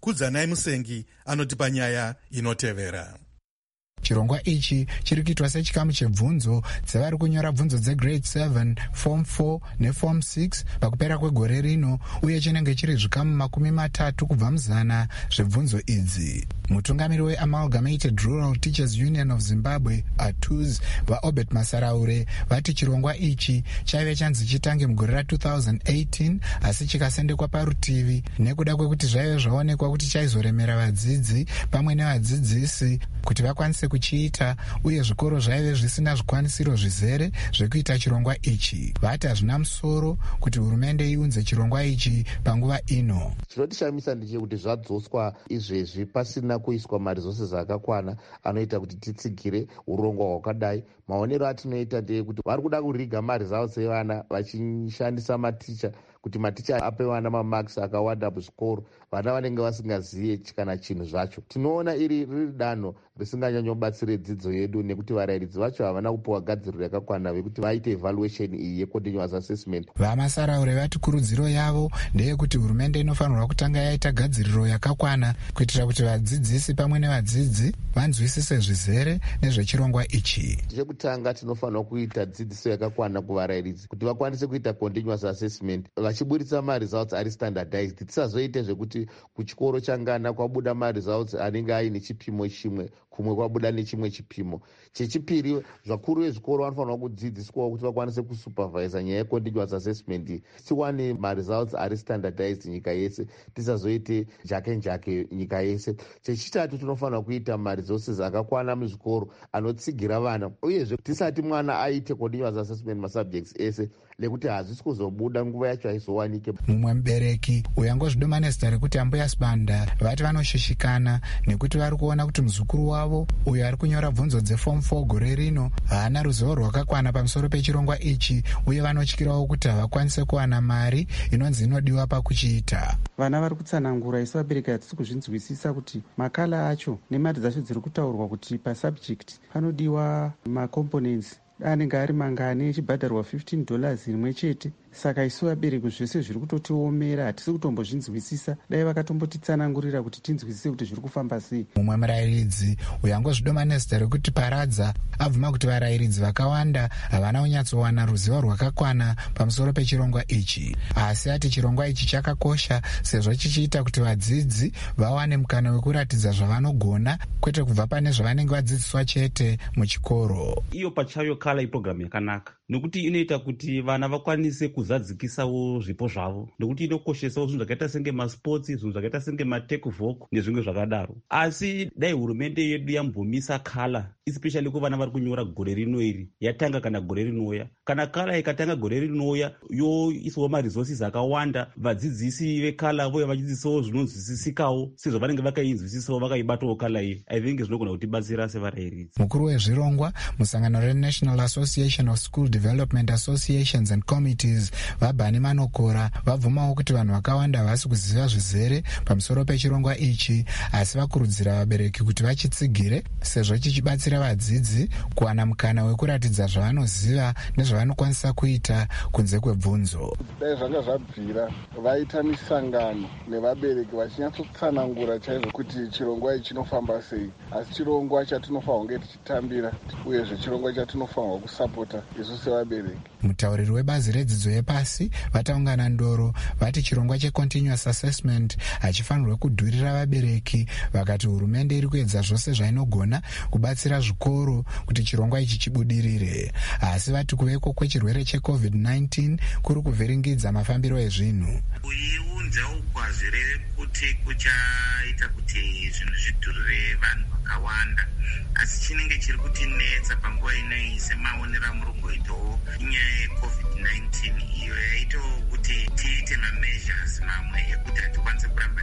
kudzanai musengi anotipa nyaya inotevera. Chirongwa ichi chiri kuitwa sechikamu chebvunzo dzevari kunyora bvunzo dzegrade 7, form 4 neform 6 pakupera kwegore rino, uye chinenge chiri zvikamu 30 kubva muzana zvebvunzo idzi. Mutungamiri weAmalgamated Rural Teachers Union of Zimbabwe, ATUZ, vaObert Masaraure vati chirongwa ichi chaive chanzi chitange mugore ra2018 asi chikasendekwa parutivi nekuda kwekuti zvaive zvaonekwa kuti chaizoremera vadzidzi pamwe nevadzidzisi kuti vakwanise kuchiita, uye zvikoro zvaive zvisina zvikwanisiro zvizere zvekuita chirongwa ichi. Vati hazvina musoro kuti hurumende iunze chirongwa ichi panguva ino. Chinotishamisa ndechekuti zvadzoswa izvezvi pasina kuiswa maresources akakwana anoita kuti titsigire urongwa hwakadai. Maonero atinoita ndeyekuti vari kuda kuriga maresults evana vachishandisa maticha kuti maticha ape vana mamarks akawanda muzvikoro, vana vanenge vasingaziye kana chinhu zvacho. Tinoona riri danho risinganyanyobatsire dzidzo yedu nekuti varairidzi vacho havana kupiwa gadziriro yakakwana vekuti vaite evaluation iyi yecontinuous assessment. Vamasaraure vati kurudziro yavo ndeyekuti hurumende inofanirwa kutanga yaita gadziriro yakakwana kuitira kuti vadzidzisi pamwe nevadzidzi vanzwisise zvizere nezvechirongwa ichi. Chekutanga tinofanirwa kuita dzidziso yakakwana kuvarairidzi kuti vakwanise kuita continuous assessment vachiburitsa maresults ari standardized. Tisazoite zvekuti kuchikoro changana kwabuda maresults anenge aine chipimo chimwe, kumwe kwabuda nechimwe chipimo. Chechipiri, zvakuru vezvikoro vanofanirwa kudzidziswawo kuti vakwanise kusupervisa nyaya yecontinuous assessment. Tiwane maresults ari standardized nyika yese, tisazoite njake nyika yese. Chechitatu, tinofanirwa kuita maresources akakwana muzvikoro anotsigira vana, uyezve tisati mwana aite continuous assessment masubjects ese nekuti hazvisi kuzobuda nguva yacho aizowanike. Mumwe mubereki uyangozvidoma nezita rekuti Ambuya Sibanda vati vanoshishikana nekuti vari kuona kuti muzukuru wavo uyo ari kunyora bvunzo dzeform 4 gore rino haana ruzivo rwakakwana pamusoro pechirongwa ichi, uye vanotyirawo kuti havakwanise kuwana mari inonzi inodiwa pakuchiita. Vana vari kutsanangura isu vabereki hatisi kuzvinzwisisa kuti makala acho nemari dzacho dziri kutaurwa kuti pasubject panodiwa macomponents anenge ari mangani echibhadharwa $15 rimwe chete. Saka isu vabereki zvese zviri kutotiomera, hatisi kutombozvinzwisisa. Dai vakatombotitsanangurira kuti tinzwisise kuti zviri kufamba sei. Mumwe murairidzi uyangozvidoma nezita rekuti Paradza abvuma kuti varairidzi vakawanda havana kunyatsowana ruzivo rwakakwana pamusoro pechirongwa ichi, asi ati chirongwa ichi chakakosha sezvo chichiita kuti vadzidzi vawane mukana wekuratidza zvavanogona, kwete kubva pane zvavanenge vadzidziswa chete muchikoro. Iyo pachayo kala iprogramu yakanaka nokuti inoita kuti vana vakwanise kuzadzikisawo zvipo zvavo, nokuti inokoshesawo zvinhu zvakaita senge masports, zvinhu zvakaita senge matechvoc nezvimwe zvakadaro. Asi dai hurumende yedu yambomisa kala especially kuvana vari kunyora gore rino iri yatanga kana gore rinouya. Kana kala ikatanga gore rinouya yoiswawo maresources akawanda, vadzidzisi vekala voya vachidzidzisawo zvinonzwisisikawo sezvo vanenge vakainzwisisawo vakaibatawo kala iyi. I think zvinogona kutibatsira sevarairidzi. Mukuru wezvirongwa musangano reNational Association of School Development Associations and Committees vaBhani Manokora vabvumawo kuti vanhu vakawanda havasi kuziva zvizere pamusoro pechirongwa ichi, asi vakurudzira vabereki kuti vachitsigire sezvo chichibatsira vadzidzi kuwana mukana wekuratidza zvavanoziva nezvavanokwanisa kuita kunze kwebvunzo. Dai zvanga zvabvira vaita misangano nevabereki vachinyatsotsanangura chaizvo kuti chirongwa ichi chinofamba sei, asi chirongwa chatinofanirwa kunge tichitambira uyezve chirongwa chatinofanirwa kusapota isu sevabereki. Mutauriri webazi redzidzo yepasi vataungana Ndoro vati chirongwa checontinuous assessment hachifanirwe kudhurira vabereki, vakati hurumende iri kuedza zvose zvainogona kubatsira zvikoro kuti chirongwa ichi chibudirire, asi vati kuveko kwechirwere cheCovid-19 kuri kuvhiringidza mafambiro ezvinhu. Kuiunzawo kwazvireve kuti kuchaita kuti zvinhu zvidhurire vanhu vakawanda, asi chinenge chiri kutinetsa panguva inoyi semaonero amuri kuitawo inyaya yeCovid-19 iyo yaitawo kuti tiite mameasures mamwe ekuti hatikwanise kuramba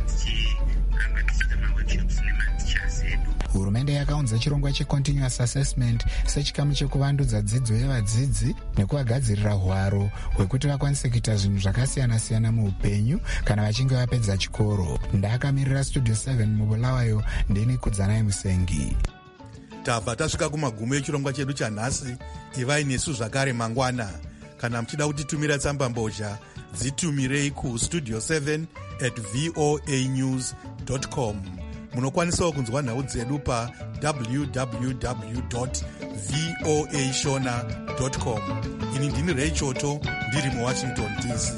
tichiita maworkshops nematichers edu. Hurumende yakaunza chirongwa checontinuous assessment sechikamu chekuvandudza dzidzo yevadzidzi nekuvagadzirira hwaro hwekuti vakwanise kuita zvinhu zvakasiyana-siyana muupenyu kana vachinge vapedza chikoro. Ndakamirira Studio 7 muBulawayo, ndini Kudzanai Musengi. Tabva tasvika kumagumo echirongwa chedu chanhasi. Ivai nesu zvakare mangwana. Kana muchida kutitumira tsamba mbozha, dzitumirei kustudio 7@voanews.com. munokwanisawo kunzwa nhau dzedu pa www.voashona.com. ini ndini Ray Choto ndiri muWashington DC.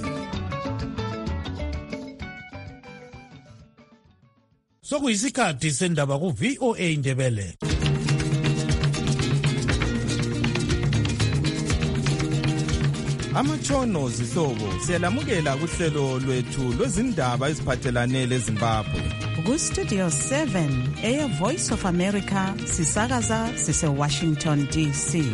sokuyisikhathi sendaba ku-VOA Indebele. Amatshono zihlobo siyalamukela kuhlelo lwethu lwezindaba eziphathelane leZimbabwe. Ku-Studio 7 Air Voice of America sisakaza sise-Washington DC.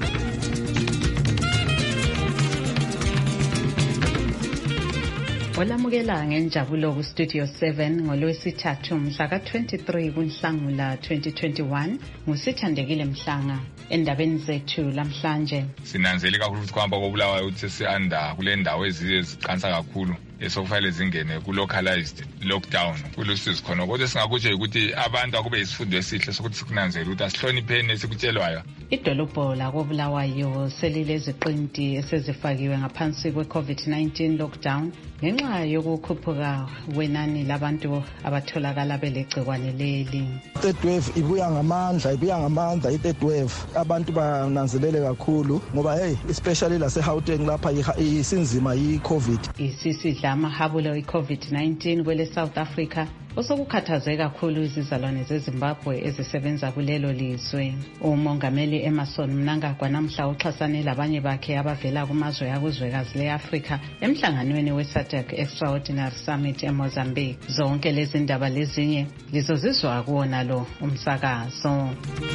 Olamukela ngenjabulo ku-Studio 7 ngolwesithathu mhla ka-23 kuNhlangula 2021 ngusithandekile Mhlanga. Endabeni zethu lamhlanje sinanzele kakhulu ukuthi kwamba koBulawayo uthi sesianda kule ndawo eziqansa kakhulu esokufanele zingene ku-localized lockdown kulusizi khona kodwa singakutsho ukuthi abantu akube isifundo esihle sokuthi sikunanzele ukuthi asihlonipheni esikutshelwayo. Idolobho lakoBulawayo selileziqinti esezifakiwe ngaphansi kwe-COVID-19 lockdown ngenxa yokukhuphuka wenani labantu abatholakala belegcikwane leli. Third wave ibuya ngamandla i-third wave abantu bananzelele kakhulu ngoba especially la seGauteng lapha isinzima yi-COVID. Isisidla amahabulo i-COVID-19 kwele South Africa osokukhathaze kakhulu izizalwane zeZimbabwe ezisebenza kulelo lizwe. Umongameli Emmerson Mnangagwa namhla uxhasane labanye bakhe abavela kumazwe akuzwekazi le-Afrika emhlanganweni we-SADC Extraordinary Summit eMozambique. Zonke lezi ndaba lezinye lizozizwa kuwona lo umsakazo.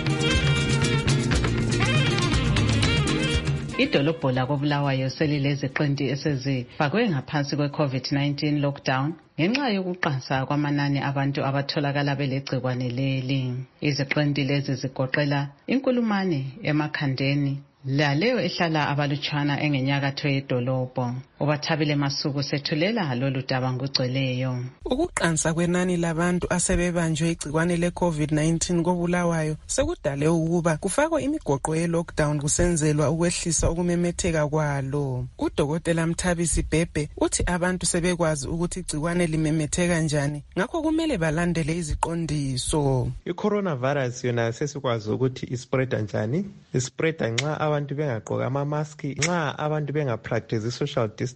Idolobho lakoBulawayo selileziqinti esezifakwe ngaphansi kwe-COVID-19 lockdown ngenxa yokuqansa kwamanani abantu abatholakala belegcikwane leli. Iziqinti lezi zigoqela inkulumane emakhandeni laleyo ehlala abalutshwana engenyakatho yedolobho. Ubathabile Masuku sethulela lolu daba ngugcweleyo. Ukuqansa kwenani labantu asebebanjwe igcikwane le-COVID-19 koBulawayo sekudale ukuba kufakwe imigoqo ye-lockdown kusenzelwa ukwehlisa ukumemetheka kwalo. UDokotela Mthabisi Bhebhe uthi abantu sebekwazi ukuthi igcikwane limemetheka njani ngakho kumele balandele iziqondiso. I-coronavirus yona sesikwazi ukuthi ispreada njani. Ispreada nxa abantu bengagqoka ama-mask, nxa abantu bengapractice i-social distancing.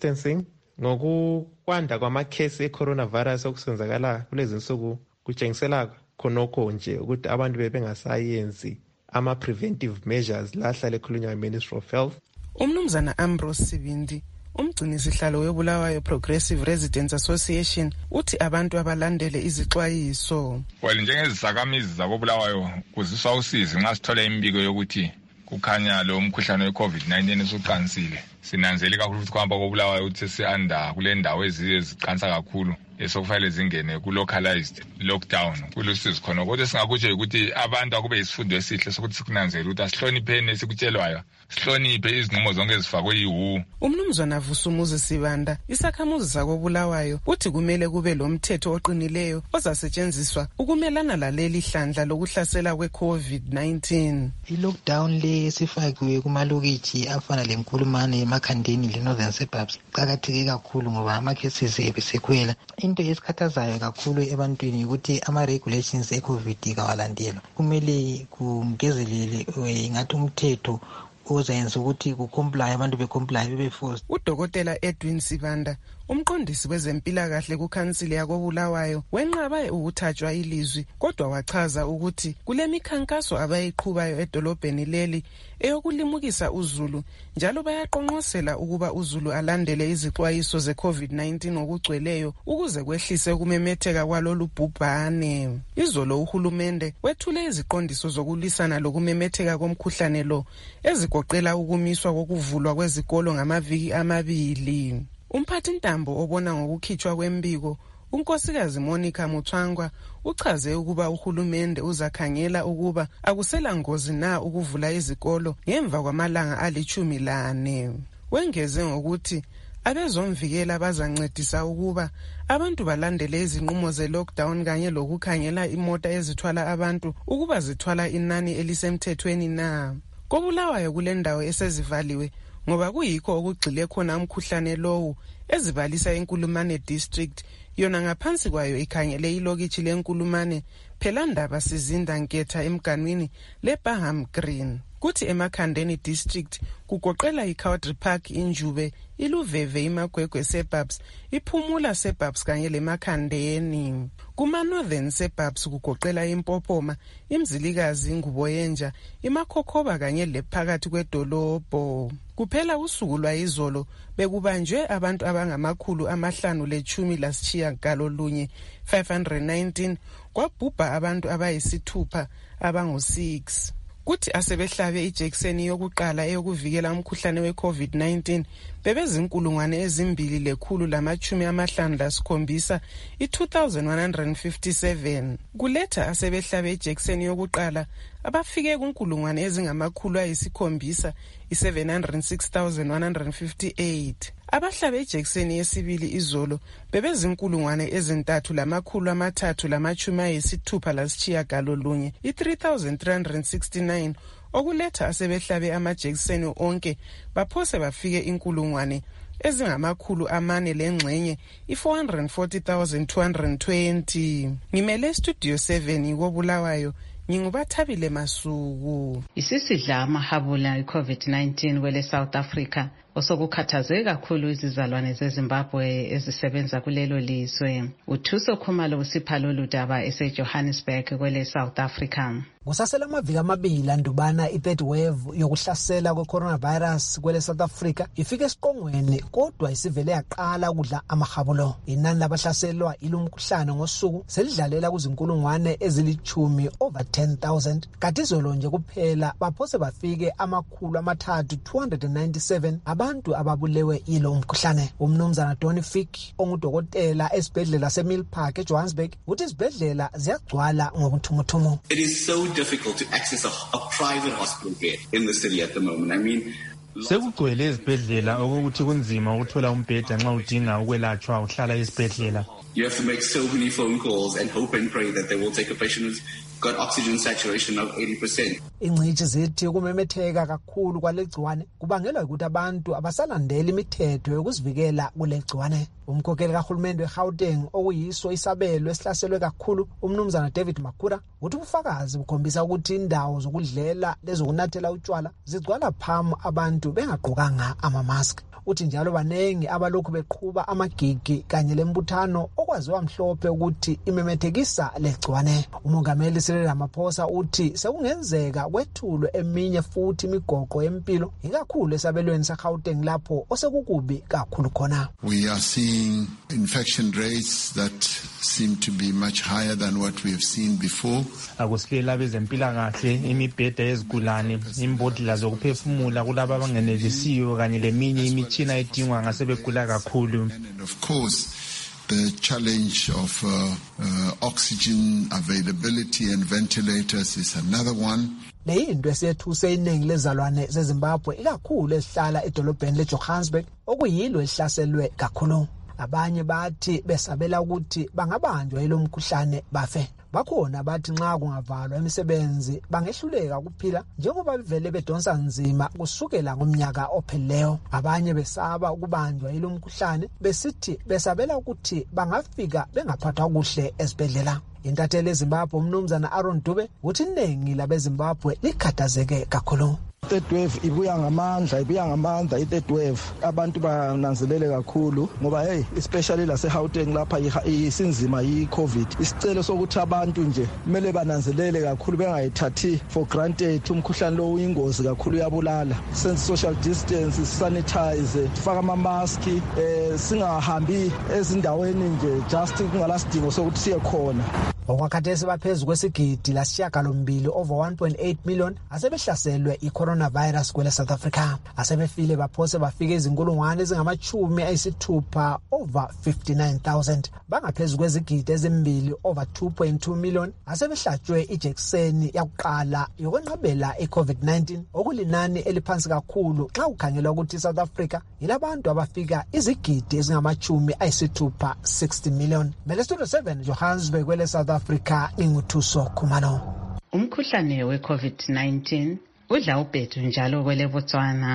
Ngokukwanda kwamakhesi e-coronavirus okusenzakala kulezi nsuku kutshengisela khonokho nje ukuthi abantu bebengasayenzi ama-preventive measures lahlale khulunywa yi-Ministry of Health. Umnumzana Ambrose Sibindi umgcinisihlalo weBulawayo Progressive Residents Association uthi abantu abalandele izixwayiso. Njengezizakamizi zakoBulawayo kuziswa usizi nxa sithola imbiko yokuthi kukhanya lo mkhuhlane we-COVID-19 usuqansile. Sinanzele kakhulu ukuthi kwamba koBulawayo uthi sesianda kule ndawo eziqansa kakhulu esokufanele zingene ku-localized lockdown kulusizi khona kodwa singakutsho ukuthi abantu akube isifundo esihle sokuthi sikunanzele ukuthi asihlonipheni esikutshelwayo, sihloniphe izinqumo zonke ezifakwe yi-WHO. Umnumzana Vusumuzi Sibanda isakhamuzi sakoBulawayo uthi kumele kube lo mthetho oqinileyo ozasetshenziswa ukumelana laleli hlandla lokuhlasela kwe-COVID-19. I-lockdown le sifakiwe kumalokitshi afana lenkulumane emakhandeni le-northern suburbs qakatheke kakhulu ngoba ama-cases ebesekhwela. Into esikhathazayo kakhulu ebantwini ukuthi ama-regulations e-COVID kawalandelwa. Kumele kungezelele ngathi umthetho ozayenza ukuthi kucomply abantu becomply bebeforced. UDokotela Edwin Sibanda umqondisi wezempilakahle kukhansili yakoBulawayo wenqaba ukuthathwa ilizwi kodwa wachaza ukuthi kule mikhankaso abayiqhubayo edolobheni leli eyokulimukisa uZulu njalo bayaqonqosela ukuba uZulu alandele izixwayiso ze-COVID-19 ngokugcweleyo ukuze kwehlise ukumemetheka kwalolu bhubhane. Izolo uhulumende wethule iziqondiso zokulisana lokumemetheka komkhuhlane lo ezigoqela ukumiswa kokuvulwa kwezikolo ngamaviki 2. Umphathintambo obona ngokukhitshwa kwembiko unkosikazi Monica Mutswangwa uchaze ukuba uhulumende uzakhangela ukuba akusela ngozi na ukuvula izikolo ngemva kwamalanga 14. Wengeze ngokuthi abezomvikela bazancedisa ukuba abantu balandele izinqumo ze-lockdown kanye lokukhangela imota ezithwala abantu ukuba zithwala inani elisemthethweni na. KoBulawayo kule ndawo esezivaliwe ngoba kuyikho okugxile khona umkhuhlane lowu, ezibalisa iNkulumane district yona ngaphansi kwayo ikhangele ilokitshi leNkulumane, phela Ndaba Sizinda Nketha emganwini leBaham Green. Kuthi eMakhandeni district kugoqela iCowdry Park, iNjube, iLuveve, iMagwegwe suburbs, iPhumula suburbs kanye leMakhandeni. Kuma-Northern suburbs kugoqela iMpopoma, iMzilikazi, iNguboyenja, iMakhokhoba kanye lephakathi kwedolobho. Kuphela usuku lwayizolo bekubanjwe abantu abangama-519 519, kwabhubha abantu abayisithupha abangu-6. Kuthi asebehlabe ijekiseni yokuqala eyokuvikela umkhuhlane we-COVID-19 bebezinkulungwane 2,157, i-2,157. Kuletha asebehlabe ijekiseni yokuqala abafike kunkulungwane ezingama-706, i-706,158. Abahlabe ijekiseni yesibili izolo bebezinkulungwane 3,369, i-3,369, okuletha asebehlabe amajekiseni onke baphose bafike inkulungwane ezingama-400 lengxenye, i-440,220. Ngimele Studio 7 koBulawayo, ngingubathabile Masuku. Isisidla amahabula i-COVID-19 kwele South Africa osokukhathaze kakhulu izizalwane zeZimbabwe ezisebenza kulelo lizwe. uThuso Khumalo usipha lolu daba eseJohannesburg kwele South Africa. Kusasela amaviki amabili andubana i-third wave yokuhlasela kwe-coronavirus kwele South Africa ifike esiqongweni, kodwa isivele yaqala ukudla amahabulo. Inani labahlaselwa ilumkhuhlane ngosuku selidlalela kuzinkulungwane ezili-10 over 10,000. Kanti izolo nje kuphela baphose bafike 397 abantu ababulewe ilo mkhuhlane. Umnumzana Donny Fick ongudokotela esibhedlela seMilpark eJohannesburg uthi izibhedlela ziyagcwala ngokuthumuthumu. It is so difficult to access a private hospital bed in the city at the moment. I mean, sekugcwele ezibhedlela okokuthi kunzima ukuthola umbheda nxa udinga ukwelatshwa uhlala esibhedlela. You have to make so many phone calls and hope and pray that they will take a patient who's got oxygen saturation of 80%. Ingcitshi zithi ukumemetheka kakhulu kwalegciwane kubangelwa ukuthi abantu abasalandeli imithetho yokuzivikela kulegciwane. Umkhokheli kahulumende weGauteng okuyiso isabelo esihlaselwe kakhulu, umnumzana David Makhura, uthi ubufakazi bukhombisa ukuthi indawo zokudlela lezokunathela utshwala zigcwala phamu abantu bengagqokanga ama-mask. Uthi njalo banengi abalokhu beqhuba amagigi kanye lembuthano okwaziwa mhlophe ukuthi imemethekisa legciwane. Umongameli Cyril Ramaphosa uthi sekungenzeka kwethulwe eminye futhi imigoqo yempilo ikakhulu esabelweni seGauteng lapho osekukubi kakhulu khona. We are seeing infection rates that seem to be much higher than what we have seen before. Akusilela bezempilakahle, imibheda yezigulane, imbodlela zokuphefumula kulabo abangenelisiyo kanye leminye imitshina edingwa ngasebegula kakhulu. And of course the challenge of oxygen availability and ventilators is another one. Leyinto esiyethuse iningi lezalwane zeZimbabwe ikakhulu esihlala edolobheni leJohannesburg okuyilo ehlaselwe kakhulu. Abanye bathi besabela ukuthi bangabanjwa yilo mkhuhlane bafe. Bakhona bathi nxa kungavalwa imisebenzi bangehluleka ukuphila njengoba bevele bedonsa nzima kusukela ngomnyaka opheleyo. Abanye besaba ukubanjwa yilo mkhuhlane besithi besabela ukuthi bangafika bengaphathwa kuhle esibhedlela. Intatheli eZimbabwe umnumzana Aaron Dube uthi iningi labeZimbabwe likhathazeke kakhulu. Third wave ibuya ngamandla i-third wave. Abantu bananzelele kakhulu ngoba especially la seGauteng lapha isinzima yi-COVID. Isicelo sokuthi abantu nje kumele bananzelele kakhulu bengayithathi for granted. Umkhuhlane lo uyingozi kakhulu, uyabulala. Sense social distance, sanitize, faka ama-mask, singahambi ezindaweni nje just kungalasidingo sokuthi siye khona. Okwakhathesi baphezulu kwesigidi lasishiyagalombili over 1.8 million asebehlaselwe i-coronavirus kwele South Africa. Asebefile baphose bafike izinkulungwane ezingama-60 over 59,000. Bangaphezulu kwezigidi ezimbili over 2.2 million asebehlatshwe ijekiseni yakuqala yokwenqabela i-COVID-19 okulinani eliphansi kakhulu xa kukhangelwa ukuthi South Africa ilabantu abafika izigidi ezingama-60 60 million. Mele Studio 7 Johannesburg kwele South Africa, inguthuso Khumalo. Umkhuhlane we-COVID-19 udla ubhedu njalo kwele Botswana.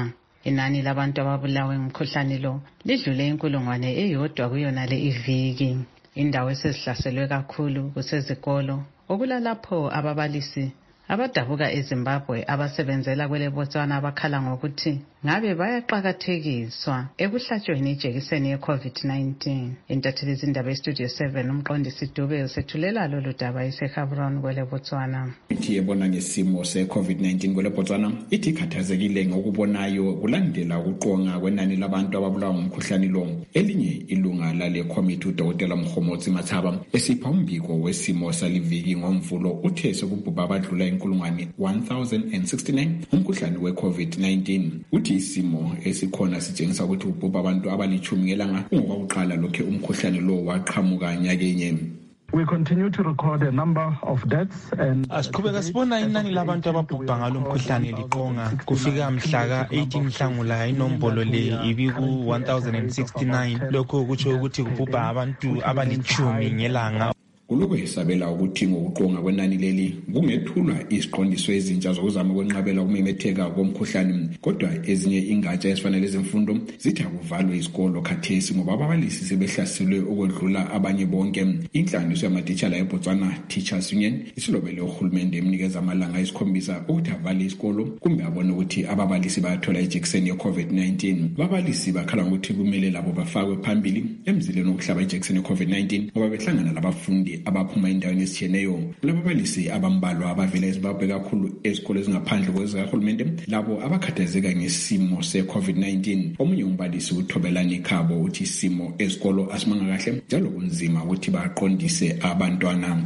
Inani labantu ababulawe ngumkhuhlane lo lidlule 1,000 eyodwa kuyona le iviki. Indawo esezihlaselwe kakhulu kusezikolo, okulalapho ababalisi abadabuka eZimbabwe abasebenzela kwele Botswana abakhala ngokuthi ngabe bayaqakathekiswa ekuhlatshweni ijekiseni ye-COVID-19. Intatheli zindaba eStudio 7 umqondisi Dube usethulela lolu daba eseGaborone kwele Botswana. Ithi ebona ngesimo se-COVID-19 kwele Botswana ithi ikhathazekile ngokubonayo kulandela ukuqonga kwenani labantu ababulawa ngumkhuhlane lo. Elinye ilunga lale committee uDokotela Mkhomotsi Mathaba esipha umbiko wesimo saliviki ngomvulo uthe sekubhubha abadlula 1069 umkhuhlane we-COVID-19. Uthi isimo esikhona sitshengisa ukuthi ubhubha abantu abalithumi ngelanga ungokwakuqala lokho umkhuhlane lo waqhamuka nyakenye. We continue to record a number of deaths and asiqhubeka sibona inani labantu ababhubha ngalo mkhuhlane liqonga. Kufika mhla ka-18 Nhlangula inombolo le ibiku 1069. Lokho kutsho ukuthi kubhubha abantu abalithumi ngelanga. Kuloko hesabela ukuthi ngokuqonga kwenani leli kungethulwa isiqondiso ezintsha zokuzama ukwenqabela ukumemetheka komkhuhlane, kodwa ezinye ingatsha ezifanele ezemfundo zithi akuvalwe isikolo khathesi ngoba ababalisi sebehlaselwe ukwedlula abanye bonke. Inhlanganiso yamatitshala eBotswana Teachers Union isilobele uhulumende emnikeza amalanga esikhombisa ukuthi avale isikolo kumbe abone ukuthi ababalisi bayathola ijekiseni ye-COVID-19. Ababalisi bakhala ngokuthi kumele labo bafakwe phambili emzileni wokuhlaba ijekiseni ye-COVID-19 ngoba behlangana labafundi abaphuma endaweni ezitshiyeneyo. Lababalisi abambalwa abavela eZimbabwe kakhulu ezikole ezingaphandle kwezikahulumende labo abakhathazeka ngesimo se-COVID-19. Omunye umbalisi uThobelani Khabo uthi isimo ezikolo asimanga kahle njalo kunzima ukuthi baqondise abantwana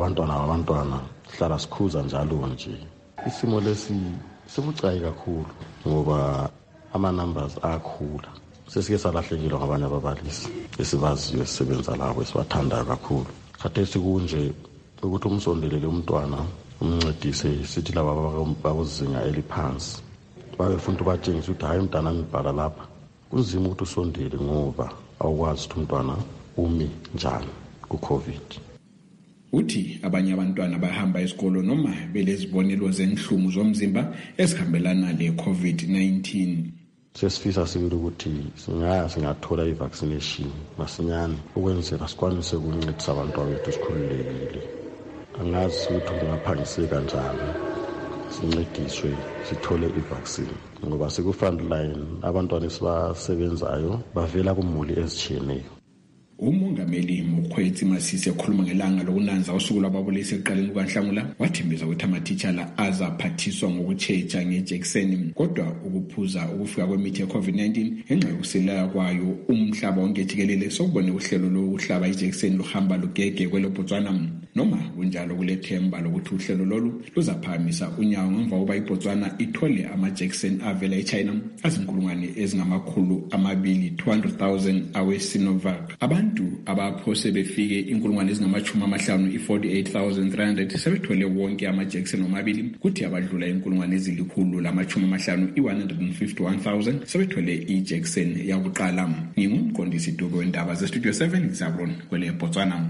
hlala sikhuza njalo nje. Isimo lesi sibucayi kakhulu ngoba ama-numbers akhula. Sesike salahlekile ngabanye ababalisi esibaziyo esisebenza labo esibathandayo kakhulu. Khathesi kunje ukuthi umsondelele umntwana umncedise sithi laba bakuzinga eliphansi bayefuna ubatshengisa ukuthi hayi umntana ngibhala lapha. Kunzima ukuthi usondele ngoba awukwazi ukuthi umntwana umi njani ku-COVID. Uthi abanye abantwana bahamba esikolo noma belezibonelo zenhlungu zomzimba ezihambelana le-COVID-19. Sesifisa sibili ukuthi singathola i-vaccination masinyane ukwenzela sikwanise ukuncedisa abantu bethu sikhululekile. Angazi ukuthi kungaphangise kanjani sincediswe sithole i-vaccine ngoba siku-front line abantwana esibasebenzayo bavela kumuli ezitshiyeneyo. Umongameli Mkhwetsi Masisi ekhuluma ngelanga lokunanza usuku lwababalisi ekuqaleni kukaNhlangula wathembisa ukuthi amatitshala azaphathiswa ngokutsheja ngejekiseni, kodwa ukuphuza ukufika kwemithi ye-COVID-19 ngenxa yokusilela kwayo umhlaba wonke jikelele sokubone uhlelo lokuhlaba ijekiseni luhamba lugege kwele Botswana. Noma kunjalo kulethemba lokuthi uhlelo lolu luzaphamisa unyawo ngemva kokuba iBotswana ithole amajekiseni avela eChina azinkulungwane ezingamakhulu 200,000 awe-Sinovac. Abantu abaphose befike inkulungwane ezingama-50 48,300 sebethole wonke amajekiseni omabili, kuthi abadlula inkulungwane ezilikhulu lama-50 151,000 sebethole ijekiseni yakuqala. Ngingumqondisi Dube wendaba zeStudio 7 Gaborone kwele Botswana.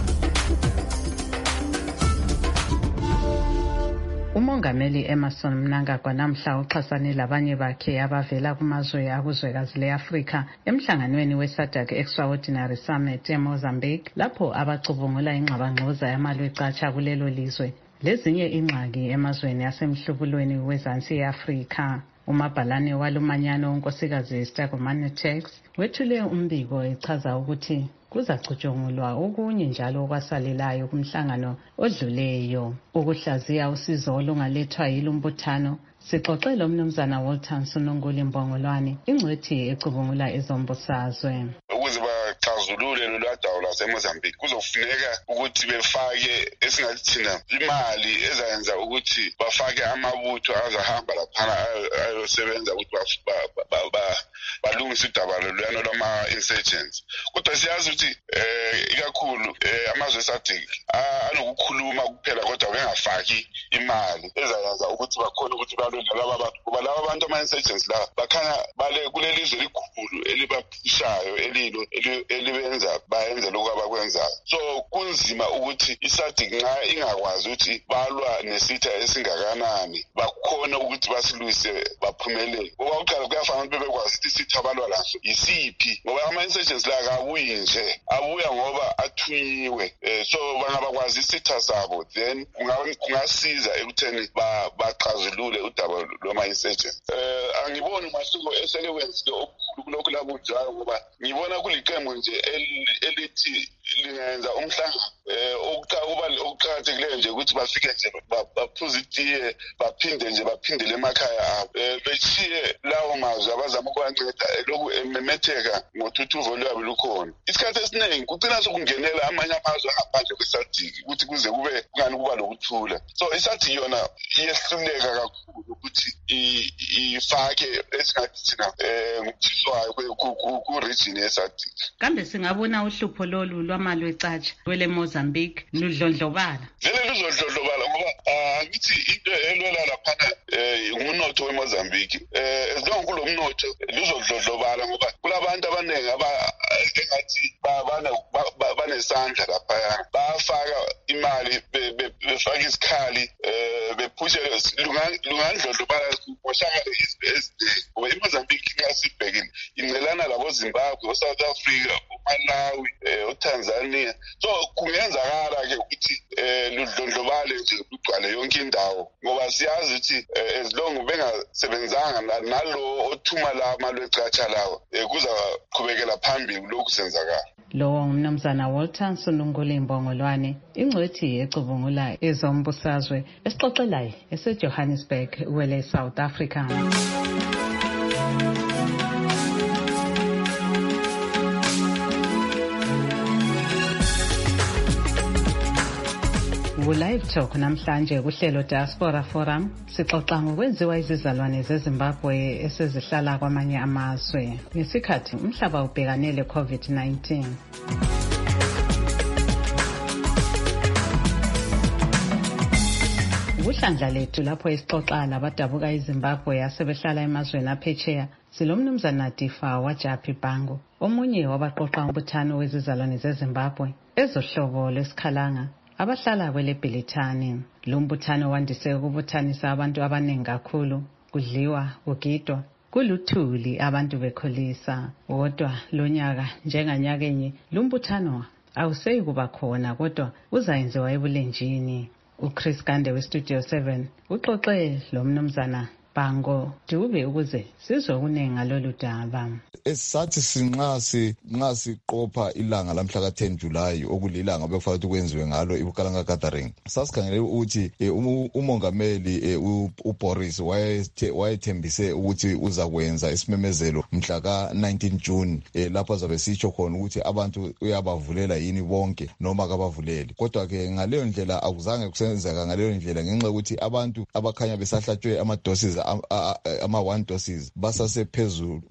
Umongameli Emmerson Mnangagwa namhla uxhasane labanye bakhe abavela kumazwe akuzwekazi le-Afrika emhlanganweni we-SADC Extraordinary Summit eMozambique lapho abacubungula ingxabangxoza yamalwe ecatsha kulelo lizwe lezinye ingxaki emazweni asemhlubulweni wezansi ye-Afrika. Umabhalane walumanyano unkosikazi Stergomane Tax wethule umbiko echaza ukuthi kuzacutshungulwa okunye njalo okwasalelayo kumhlangano odluleyo. Ukuhlaziya usizo olungalethwa yilumbuthano sixoxele umnumzana Walter Nsonongoli Mbongolwane ingcwethi ecubungula ezombusazwe. Ukuze baxazulule lolwadawo lwaseMozambique kuzofuneka ukuthi befake esingathi thina imali ezayenza ukuthi bafake amabutho azahamba laphana ayosebenza ukuthi balungise udaba loluyano lwama-insurgents. Kodwa siyazi ukuthi ikakhulu amazwe eSADC anokukhuluma ukukhuluma kuphela kodwa bengafaki imali ezayenza ukuthi bakhona ukuthi balwe nalaba abantu kuba laba abantu ama-insurgents la bakhanya bale kuleli zwe elikhulu elibaphushayo elilo elibenza bayenze lokhu abakwenzayo. So kunzima ukuthi iSADC nxa ingakwazi ukuthi balwa nesitha esingakanani bakhona ukuthi basilwise baphumelele. Okokuqala kuyafana ukuthi bebekwazi ukuthi isitha balwa laso yisiphi ngoba ama-insurgents la akabuyi nje abuya ngoba athunyiwe. So bangabakwazi isitha sabo then kungasiza ekutheni baxazulule udaba lwama-insurgents. Angiboni umahluko eseke wenzile okukhulu kulokhu labunjalo ngoba ngibona kuliqembu nje elithi lingenza umhlangano okuqakathekileyo nje ukuthi bafike nje baphuze itiye baphindele emakhaya abo beshiye lawo mazwi abazama ukuwanceda lokhu ememetheka ngothuthuvo lwabo lukhona. Isikhathi esiningi kugcina sokungenela amanye amazwe angaphandle kweSADC ukuthi kuze kungani kuba lokuthula. So iSADC yona iyehluleka kakhulu ukuthi ifake esingathi thina ngumthiswayo ku-region yeSADC. Kambe singabona uhlupho lolu lwamali wecatsha kwele Mozambique ludlondlobala? Vele luzodlondlobala ngoba ngithi into elwela laphana umnotho weMozambique. As long kulo mnotho luzodlondlobala ngoba kulabantu abaningi engathi banesandla laphayana. Bafaka imali befaka isikhali bephushe lungandlondlobala kushakale eziningi ngoba iMozambique ngasibhekile incelana labo Zimbabwe, South Africa, Malawi, Tanzania. So kungenzakala-ke ukuthi ludlondlobale nje lugcwale yonke indawo ngoba siyazi ukuthi as long bengasebenzanga nalo othuma la mali wecatsha lawo kuzaqhubekela phambili lokhu senzakala. Lowo ngumnumzana Walter Nsunguli Mbongolwane, ingcwethi ecubungula ezombusazwe esixoxelayo eseJohannesburg wele South Africa. Live Talk namhlanje kuhlelo Diaspora Forum sixoxa ngokwenziwa izizalwane zeZimbabwe esezihlala kwamanye amazwe ngesikhathi umhlaba ubhekanele COVID-19. Ukuhlandla lethu lapho isixoxa labadabuka iZimbabwe yasebehlala emazweni aphetsheya silomnumzana Difa Wajapi Bango, omunye wabaqoqa ubuthano wezizalwane zeZimbabwe ezohlobo lesikhalanga abahlala kwele Bhilithani. Lo mbuthano wandise ukubuthanisa abantu abaningi kakhulu, kudliwa, kugidwa, kuluthuli abantu bekholisa. Kodwa lonyaka njenganyaka enye lo mbuthano awuseyi kuba khona kodwa uzayenziwa ebulenjini. uChris Gande weStudio 7 uxoxe lo mnumzana Bango Dube ukuze sizwe kunengi ngalolu daba. Esathi nxa siqopha ilanga lamhla ka-10 July okulilanga bekufanele kwenziwe ngalo iBukalanga Gathering, sasikhangele ukuthi umongameli uBoris wayethembise ukuthi uzakwenza isimemezelo mhla ka-19 June lapho azabe sitsho khona ukuthi abantu uyabavulela yini bonke noma kabavuleli. Kodwa-ke ngaleyo ndlela akuzange kusenzeka ngaleyo ndlela ngenxa yokuthi abantu abakhanya besahlatshwe ama-doses ama-1 doses basasephezulu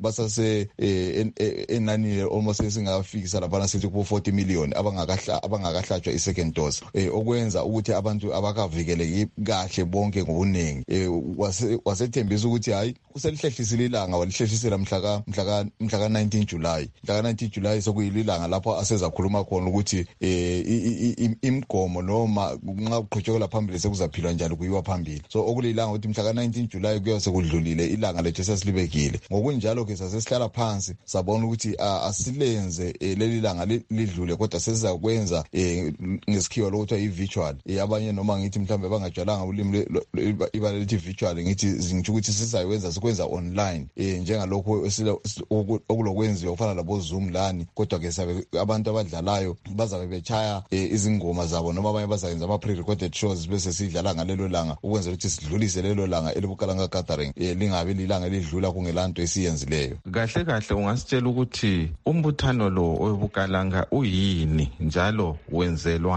enani almost esingafikisa laphana sithi ku-40 million abangakahlatshwa i-second dose, okwenza ukuthi abantu abakavikeleki kahle bonke ngobuningi. Wasethembisa ukuthi hayi uselihlehlisa ilanga, walihlehlisela mhla ka-19 July. Mhla ka-19 July sokuyililanga lapho asezakhuluma khona ukuthi imigomo noma nxa kuqhutshekela phambili sekuzaphilwa njani kuyiwa phambili. So okulilanga ukuthi mhla ka-19 July kuyabe sekudlulile ilanga lethu sesilibekile. Ngokunjalo-ke sasesihlala phansi sabona ukuthi asilenze leli langa lidlule kodwa sesizakwenza ngesikhiwa lokuthiwa i-virtual. Abanye noma ngithi mhlawumbe bangajwalanga ulimi ibala lithi virtual, ngitsho ukuthi sizayenza sikwenza online njengalokho okulokwenziwa kufana labo Zoom lani. Kodwa-ke abantu abadlalayo bazabe betshaya izingoma zabo noma abanye bazayenza ama-pre-recorded shows bese sidlala ngalelo langa ukwenzela ukuthi sidlulise lelo langa eliBukalanga Gathering lingabe lilanga elidlula kungelanto esiyenzileyo. Kahle kahle ungasitshela ukuthi umbuthano lo oweBukalanga uyini njalo wenzelwani?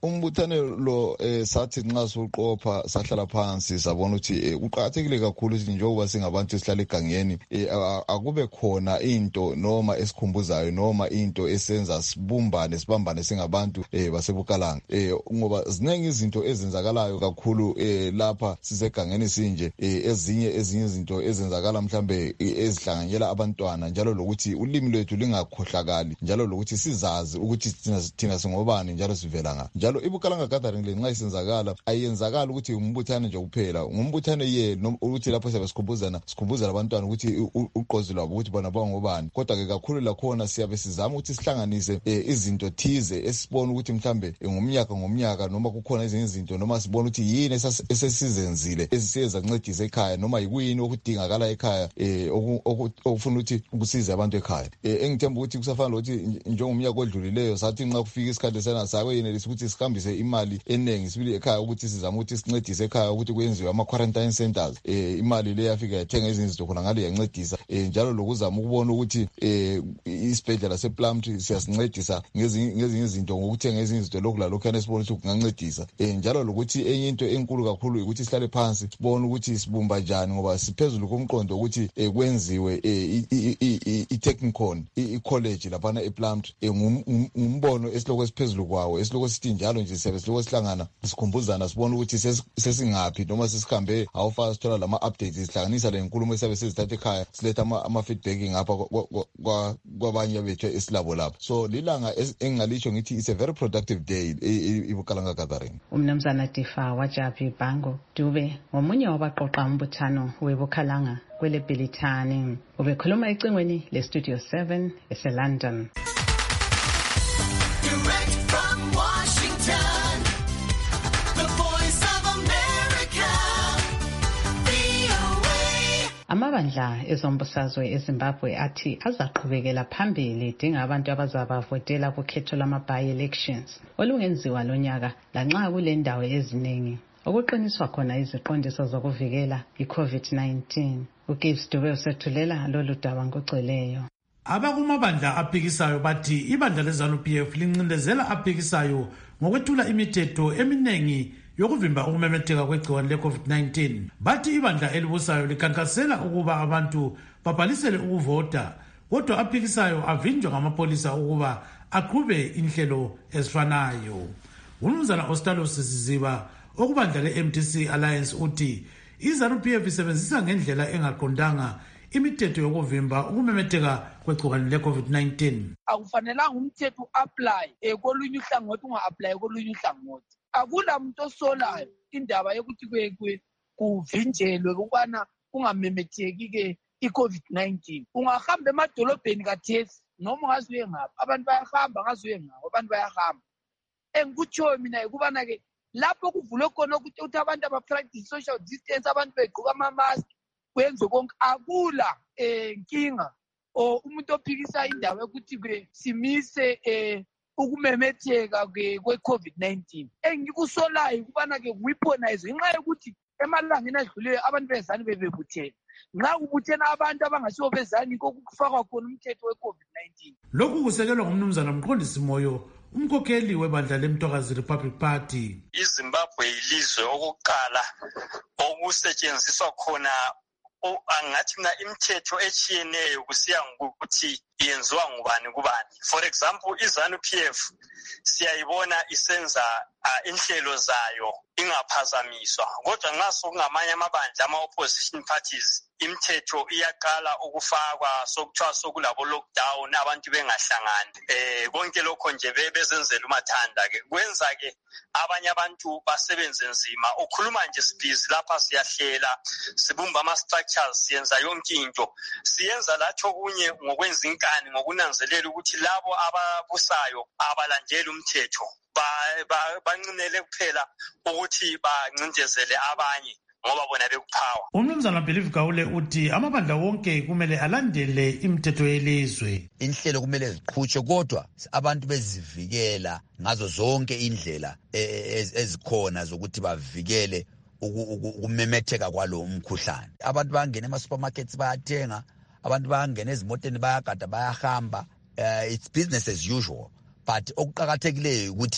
umbuthane lo sathi nxa suqopha sahlala phansi sabona ukuthi kuqakathekile kakhulu ukuthi njengoba singabantu esihlala egangeni akube khona into noma esikhumbuzayo noma into esenza sibambane singabantu baseBukalanga ngoba ziningi izinto ezenzakalayo kakhulu lapha sisegangeni sinje ezinye izinto ezenzakala mhlambe ezihlanganyela abantwana njalo lokuthi ulimi lwethu lingakhohlakali njalo lokuthi sizazi ukuthi thina singobani njalo sivela nga njalo iBukalanga gathering le nxa isenzakala ayenzakala ukuthi umbuthane nje kuphela umbuthane ye ukuthi lapho siyabe sikhumbuzana abantwana ukuthi uqozi lwabo ukuthi bona bangobani kodwa ke kakhulu lakhona siyabe sizama ukuthi sihlanganise izinto thize esibona ukuthi mhlambe ngomnyaka noma kukhona ezinye izinto noma sibona ukuthi yini esesizenzile esisiyenza kuncedisa ekhaya noma yikuyini okudingakala ekhaya okufuna ukuthi kusize abantu ekhaya engithemba ukuthi kusafana lokuthi njengomnyaka odlulileyo sathi nxa kufika isikhathi sena sakwe yenelisa ukuthi sihambise imali enengi sibili ekhaya ukuthi sizama ukuthi sincedise ekhaya ukuthi kwenziwe ama-quarantine centers imali le yafika yathenga izinto izinto khona ngale yancedisa njalo lokuzama ukubona ukuthi isibhedlela sePlumtree siyasincedisa ngezinye izinto ngokuthenga ezinye izinto lokhu lalokhu sibona ukuthi kungancedisa njalo lokuthi enye into enkulu kakhulu ukuthi sihlale phansi sibone ukuthi sibumba njani ngoba siphezulu komqondo ukuthi kwenziwe i-technicon i-college laphana ePlumtree ngumbono esiloko esiphezulu kwawo esiloko sithi njalo nje siyabe siloko sihlangana sikhumbuzana sibone ukuthi sesingaphi noma sesihambe awufaka sithola lama-updates sihlanganisa le nkulumo esiyabe sizithatha ekhaya siletha ama-feedback ngapha kwabanye bethu esilabo lapho so lilanga engingalisho ngithi it's a very productive day iBukalanga gathering. Umnumzana Tifa Wajapi Bango Dube ngomunye wabaqoqa umbuthano weBukalanga kwele Bhilithani ubekhuluma ecingweni leStudio 7 eseLondon. Direct from Washington, the voice of America, VOA. Amabandla ezombusazwe eZimbabwe athi azaqhubekela phambili dinga abantu abazabavotela kukhetho lama-by-elections olungenziwa lonyaka lanxa kule ndawo eziningi okuqiniswa khona iziqondiso zokuvikela i-COVID-19. uGibbs Dube usethulela lolu daba ngogcweleyo. Abakumabandla aphikisayo bathi ibandla leZANU-PF lincindezela aphikisayo ngokwethula imithetho eminengi yokuvimba ukumemetheka kwegciwane le-COVID-19. Bathi ibandla elibusayo likhankasela ukuba abantu babhalisele ukuvota kodwa aphikisayo avinjwa ngamapolisa ukuba aqhube inhlelo ezifanayo. Umnumzana Ostalos Siziba okubandla le-MDC Alliance uthi iZANU-PF isebenzisa ngendlela engaqondanga imithetho yokuvimba ukumemetheka kwegciwane le-COVID-19. Akufanelanga umthetho u-apply kolunye uhlangothi unga-apply kolunye uhlangothi. Akula muntu osolayo indaba yokuthi kuvinjelwe ukubana kungamemetheki-ke i-COVID-19. Ungahamba emadolobheni kathesi noma ungazuye ngapha abantu bayahamba ngazuye ngapha abantu bayahamba. Engikutshoyo mina ukubana-ke lapho kuvulwe khona ukuthi abantu aba-practice social distance abantu begqoka ama-mask kwenze konke akula nkinga or umuntu ophikisa indaba yokuthi simise ukumemetheka kwe-COVID-19. Engikusolayo ukubana-ke weaponize ngenxa yokuthi emalangeni adluleyo abantu bezani bebebuthene. Nxa kubuthena abantu abangasibo bezani kokufakwa khona umthetho we-COVID-19. Lokhu kusekelwa ngumnumzana Mqondisi Moyo umkhokheli webandla leMthokazi Republic Party. iZimbabwe yilizwe okuqala okusetshenziswa khona angathi mina imithetho etshiyeneyo kusiya ngokuthi yenziwa ngubani kubani. For example, iZANU-PF siyayibona isenza inhlelo zayo ingaphazamiswa kodwa nxa sokungamanye amabandla ama-opposition parties imithetho iyaqala ukufakwa sokuthiwa sokulabo lockdown abantu bengahlangani konke lokho nje bezenzela umathanda-ke kwenza-ke abanye abantu basebenze nzima. Ukhuluma nje sibhizi lapha siyahlela sibumba ama-structures siyenza yonke into siyenza lathi okunye ngokwenza inkani ngokunanzelela ukuthi labo ababusayo abalandeli umthetho bancinele kuphela ukuthi bancindezele abanye ngoba bona bekuphawa. Umnumzana Believe Gawule uthi amabandla wonke kumele alandele imithetho yelizwe. Inhlelo kumele ziqhutshwe kodwa abantu bezivikela ngazo zonke indlela ezikhona zokuthi bavikele ukumemetheka kwalo umkhuhlane. Abantu bangena ema-supermarkets bayathenga, abantu bangena ezimoteni bayagada bayahamba. It's business as usual. But okuqakathekileyo ukuthi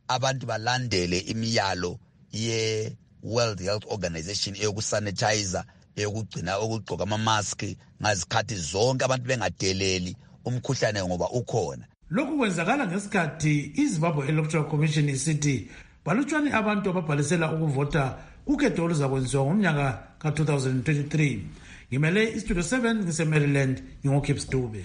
abantu balandele imiyalo ye-World Health Organization eyokusanitizer, eyokugcina ukugqoka ama-mask ngazikhathi zonke, abantu bengadeleli umkhuhlane ngoba ukhona. Lokhu kwenzakala ngesikhathi iZimbabwe Electoral Commission isithi balutshwane abantu ababhalisela ukuvota kukhetho oluzakwenziwa ngomnyaka ka-2023. Ngimele iStudio 7 ngise-Maryland, ngingoKips Dube.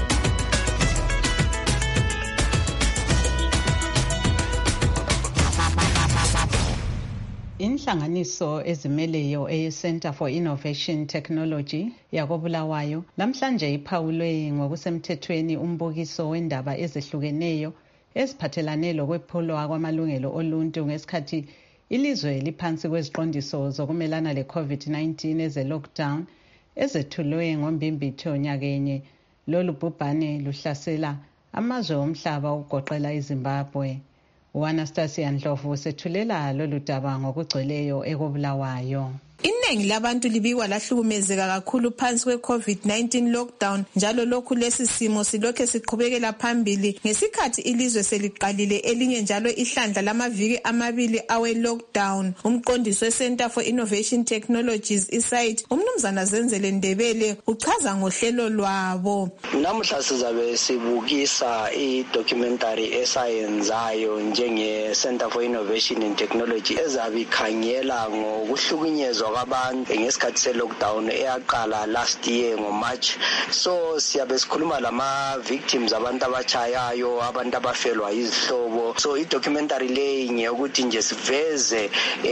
Inhlanganiso ezimeleyo e-Center for Innovation Technology yakobulawayo namhlanje iphawulwe ngokusemthethweni umbukiso wendaba ezehlukeneyo eziphathelane lokwephulo kwamalungelo oluntu ngesikhathi ilizwe liphansi kweziqondiso zokumelana le-COVID-19 eze-lockdown ezethulwe ngombimbitho nyakenye. Lolu bhubhane luhlasela amazwe omhlaba ukugoqela iZimbabwe. U-Anastasia Ndlovu sethulela lolu daba ngokugcweleyo ekobulawayo. Iningi labantu libikwa lahlukumezeka kakhulu phansi kwe-COVID-19 lockdown, njalo lokhu lesi simo silokhe siqhubekela phambili ngesikhathi ilizwe seliqalile elinye njalo ihlandla lamaviki amabili awe-lockdown. Umqondisi we-Center for Innovation Technologies isite uMnumzana Zenzele Ndebele uchaza ngohlelo lwabo. Namuhla sizabe sibukisa i-documentary esayenzayo njenge-Center for Innovation and Technology ezabe ikhangela ngokuhlukunyezwa kwabantu ngesikhathi se-lockdown eyaqala last year ngoMarch. So siyabe sikhuluma lama victims, abantu abachayayo, abantu abafelwa izihlobo. So i-documentary le ngeyokuthi nje siveze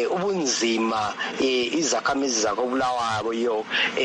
ubunzima izakhamizi zakobulawayo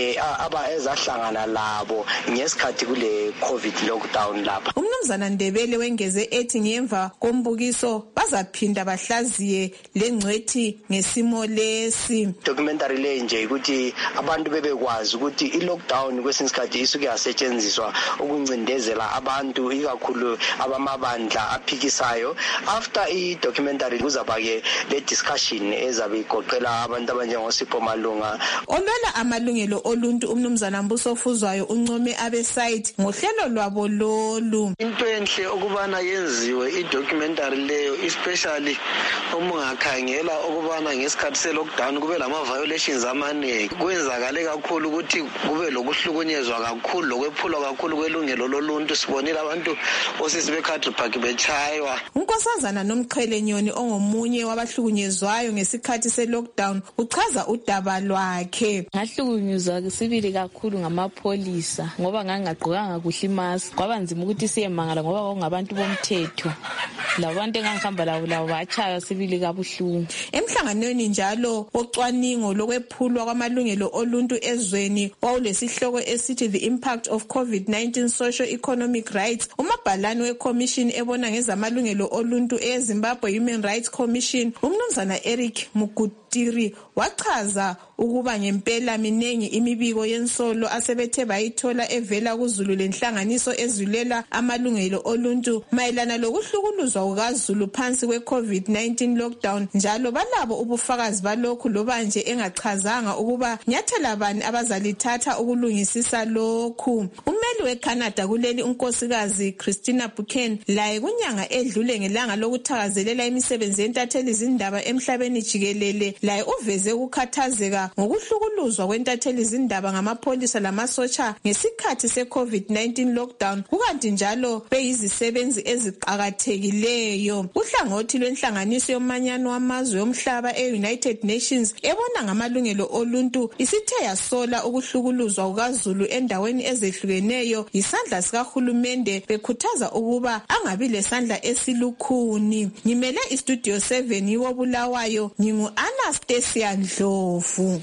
aba ezahlangana labo ngesikhathi kule COVID lockdown lapha. Umnumzana Ndebele wengeze ethi ngemva kombukiso bazaphinda bahlaziye lengcwethi ngesimo lesi. Documentary le nje ukuthi abantu bebekwazi ukuthi i-lockdown kwesinye isikhathi isuke yasetshenziswa ukuncindezela abantu, ikakhulu abamabandla aphikisayo. After i-documentary kuzaba-ke le discussion ezabe igoqela abantu abanjengosipho Malunga. Olwela amalungelo oluntu uMnumzana Mbuso Fuzwayo uncome abesite ngohlelo lwabo lolu. Into enhle ukubana yenziwe i-documentary leyo, especially umungakhangela ukubana ngesikhathi se-lockdown kube lama-violations amaningi. Kwenzakale kakhulu ukuthi kube lokuhlukunyezwa kakhulu, lokwephulwa kakhulu kwelungelo loluntu. Sibonile abantu osisi beCountry Park bechaywa. uNkosazana Nomqhele Nyoni ongomunye wabahlukunyezwayo ngesikhathi se-lockdown uchaza udaba lwakhe. Ngahlukunyezwa sibili kakhulu ngamapholisa ngoba ngangagqokanga kuhle imask. Kwaba nzima ukuthi siyemangala ngoba kwakungabantu bomthetho. Labantu engangihamba labo bachaya sibili kabuhlungu. Emhlanganweni njalo ocwaningo lokwephulwa kwamalungelo oluntu ezweni wawulesihloko esithi The Impact of COVID-19 Social Economic Rights, umabhalane weCommission ebona ngezamalungelo oluntu eZimbabwe Human Rights Commission uMnumzana Eric Mugutiri wachaza ukuba ngempela minengi imibiko yensolo asebethe bayithola evela kuZulu lenhlanganiso ezilela amalungelo oluntu mayelana lokuhlukuluzwa kukaZulu phansi kwe-COVID-19 lockdown, njalo balabo ubufakazi balokhu loba nje engachazanga ukuba nyathela bani abazalithatha ukulungisisa lokhu. Ummeli weCanada kuleli unkosikazi Christina Buchan laye kunyanga edlule ngelanga lokuthakazelela imisebenzi yentatheli izindaba emhlabeni jikelele laye uveze ukukhathazeka ngokuhlukuluzwa kwentatheli izindaba ngamapholisa lamasotsha ngesikhathi se-COVID-19 lockdown, kukanti njalo beyizisebenzi eziqakathekileyo. Uhlangothi lwenhlanganiso yomanyano wamazwe omhlaba e-United Nations ebona ngamalungelo oluntu isithe yasola ukuhlukuluzwa kukaZulu endaweni ezehlukeneyo yisandla sikahulumende, bekhuthaza ukuba angabi lesandla esilukhuni. Ngimele iStudio 7 yikobulawayo, ngingu-Anastasia Ndlovu.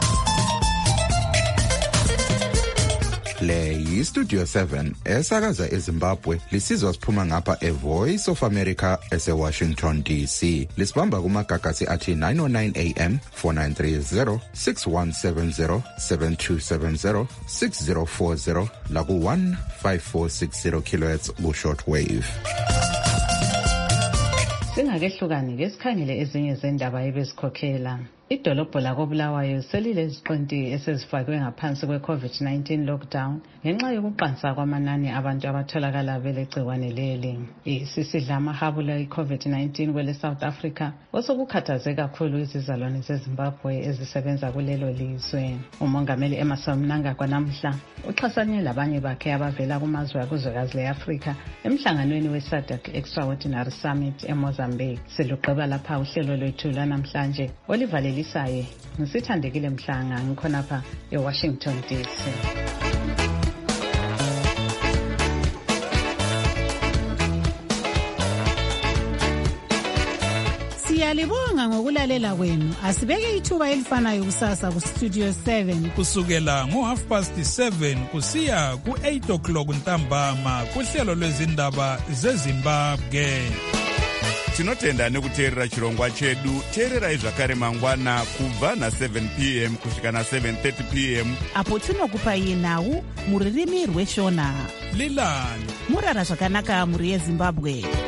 Le yiStudio 7 esakaza eZimbabwe, lisizwa siphuma ngapha eVoice of America eseWashington DC. Lisibamba kumagagasi athi 909 AM, 4930, 6170, 7270, 6040 laku 15460 kHz ku-shortwave. Singakehlukani ke sikhangele ezinye zendaba ebezikhokhela. Idolobho lakoBulawayo selileziqinti esezifakwe ngaphansi kwe-COVID-19 lockdown ngenxa yokuqansa kwamanani abantu abatholakala belegciwane leli. Isisidla amahabula i-COVID-19 kwele South Africa osokukhathaze kakhulu izizalwane zeZimbabwe ezisebenza kulelo lizwe. Umongameli Emmerson Mnangagwa namuhla uxhasane labanye bakhe abavela kumazwe akuzwekazi le-Afrika emhlanganweni we-SADC Extraordinary Summit eMozambique. Selugqiba lapha uhlelo lwethu lanamhlanje olivalelisaye ngisithandekile Mhlanga ngikhonapha eWashington DC. Siyalibonga ngokulalela kwenu. Asibeke ithuba elifanayo kusasa ku Studio 7 kusukela ngo7:30 kusiya ku8 o'clock ntambama kuhlelo lwezindaba zeZimbabwe. Tinotenda nekuteerera chirongwa chedu. Teererai zvakare mangwana kubva na7 p.m. kusvika na7:30 p.m. apo tinokupai nhau muririmi rweshona. Lilani murara zvakanaka muri yeZimbabwe.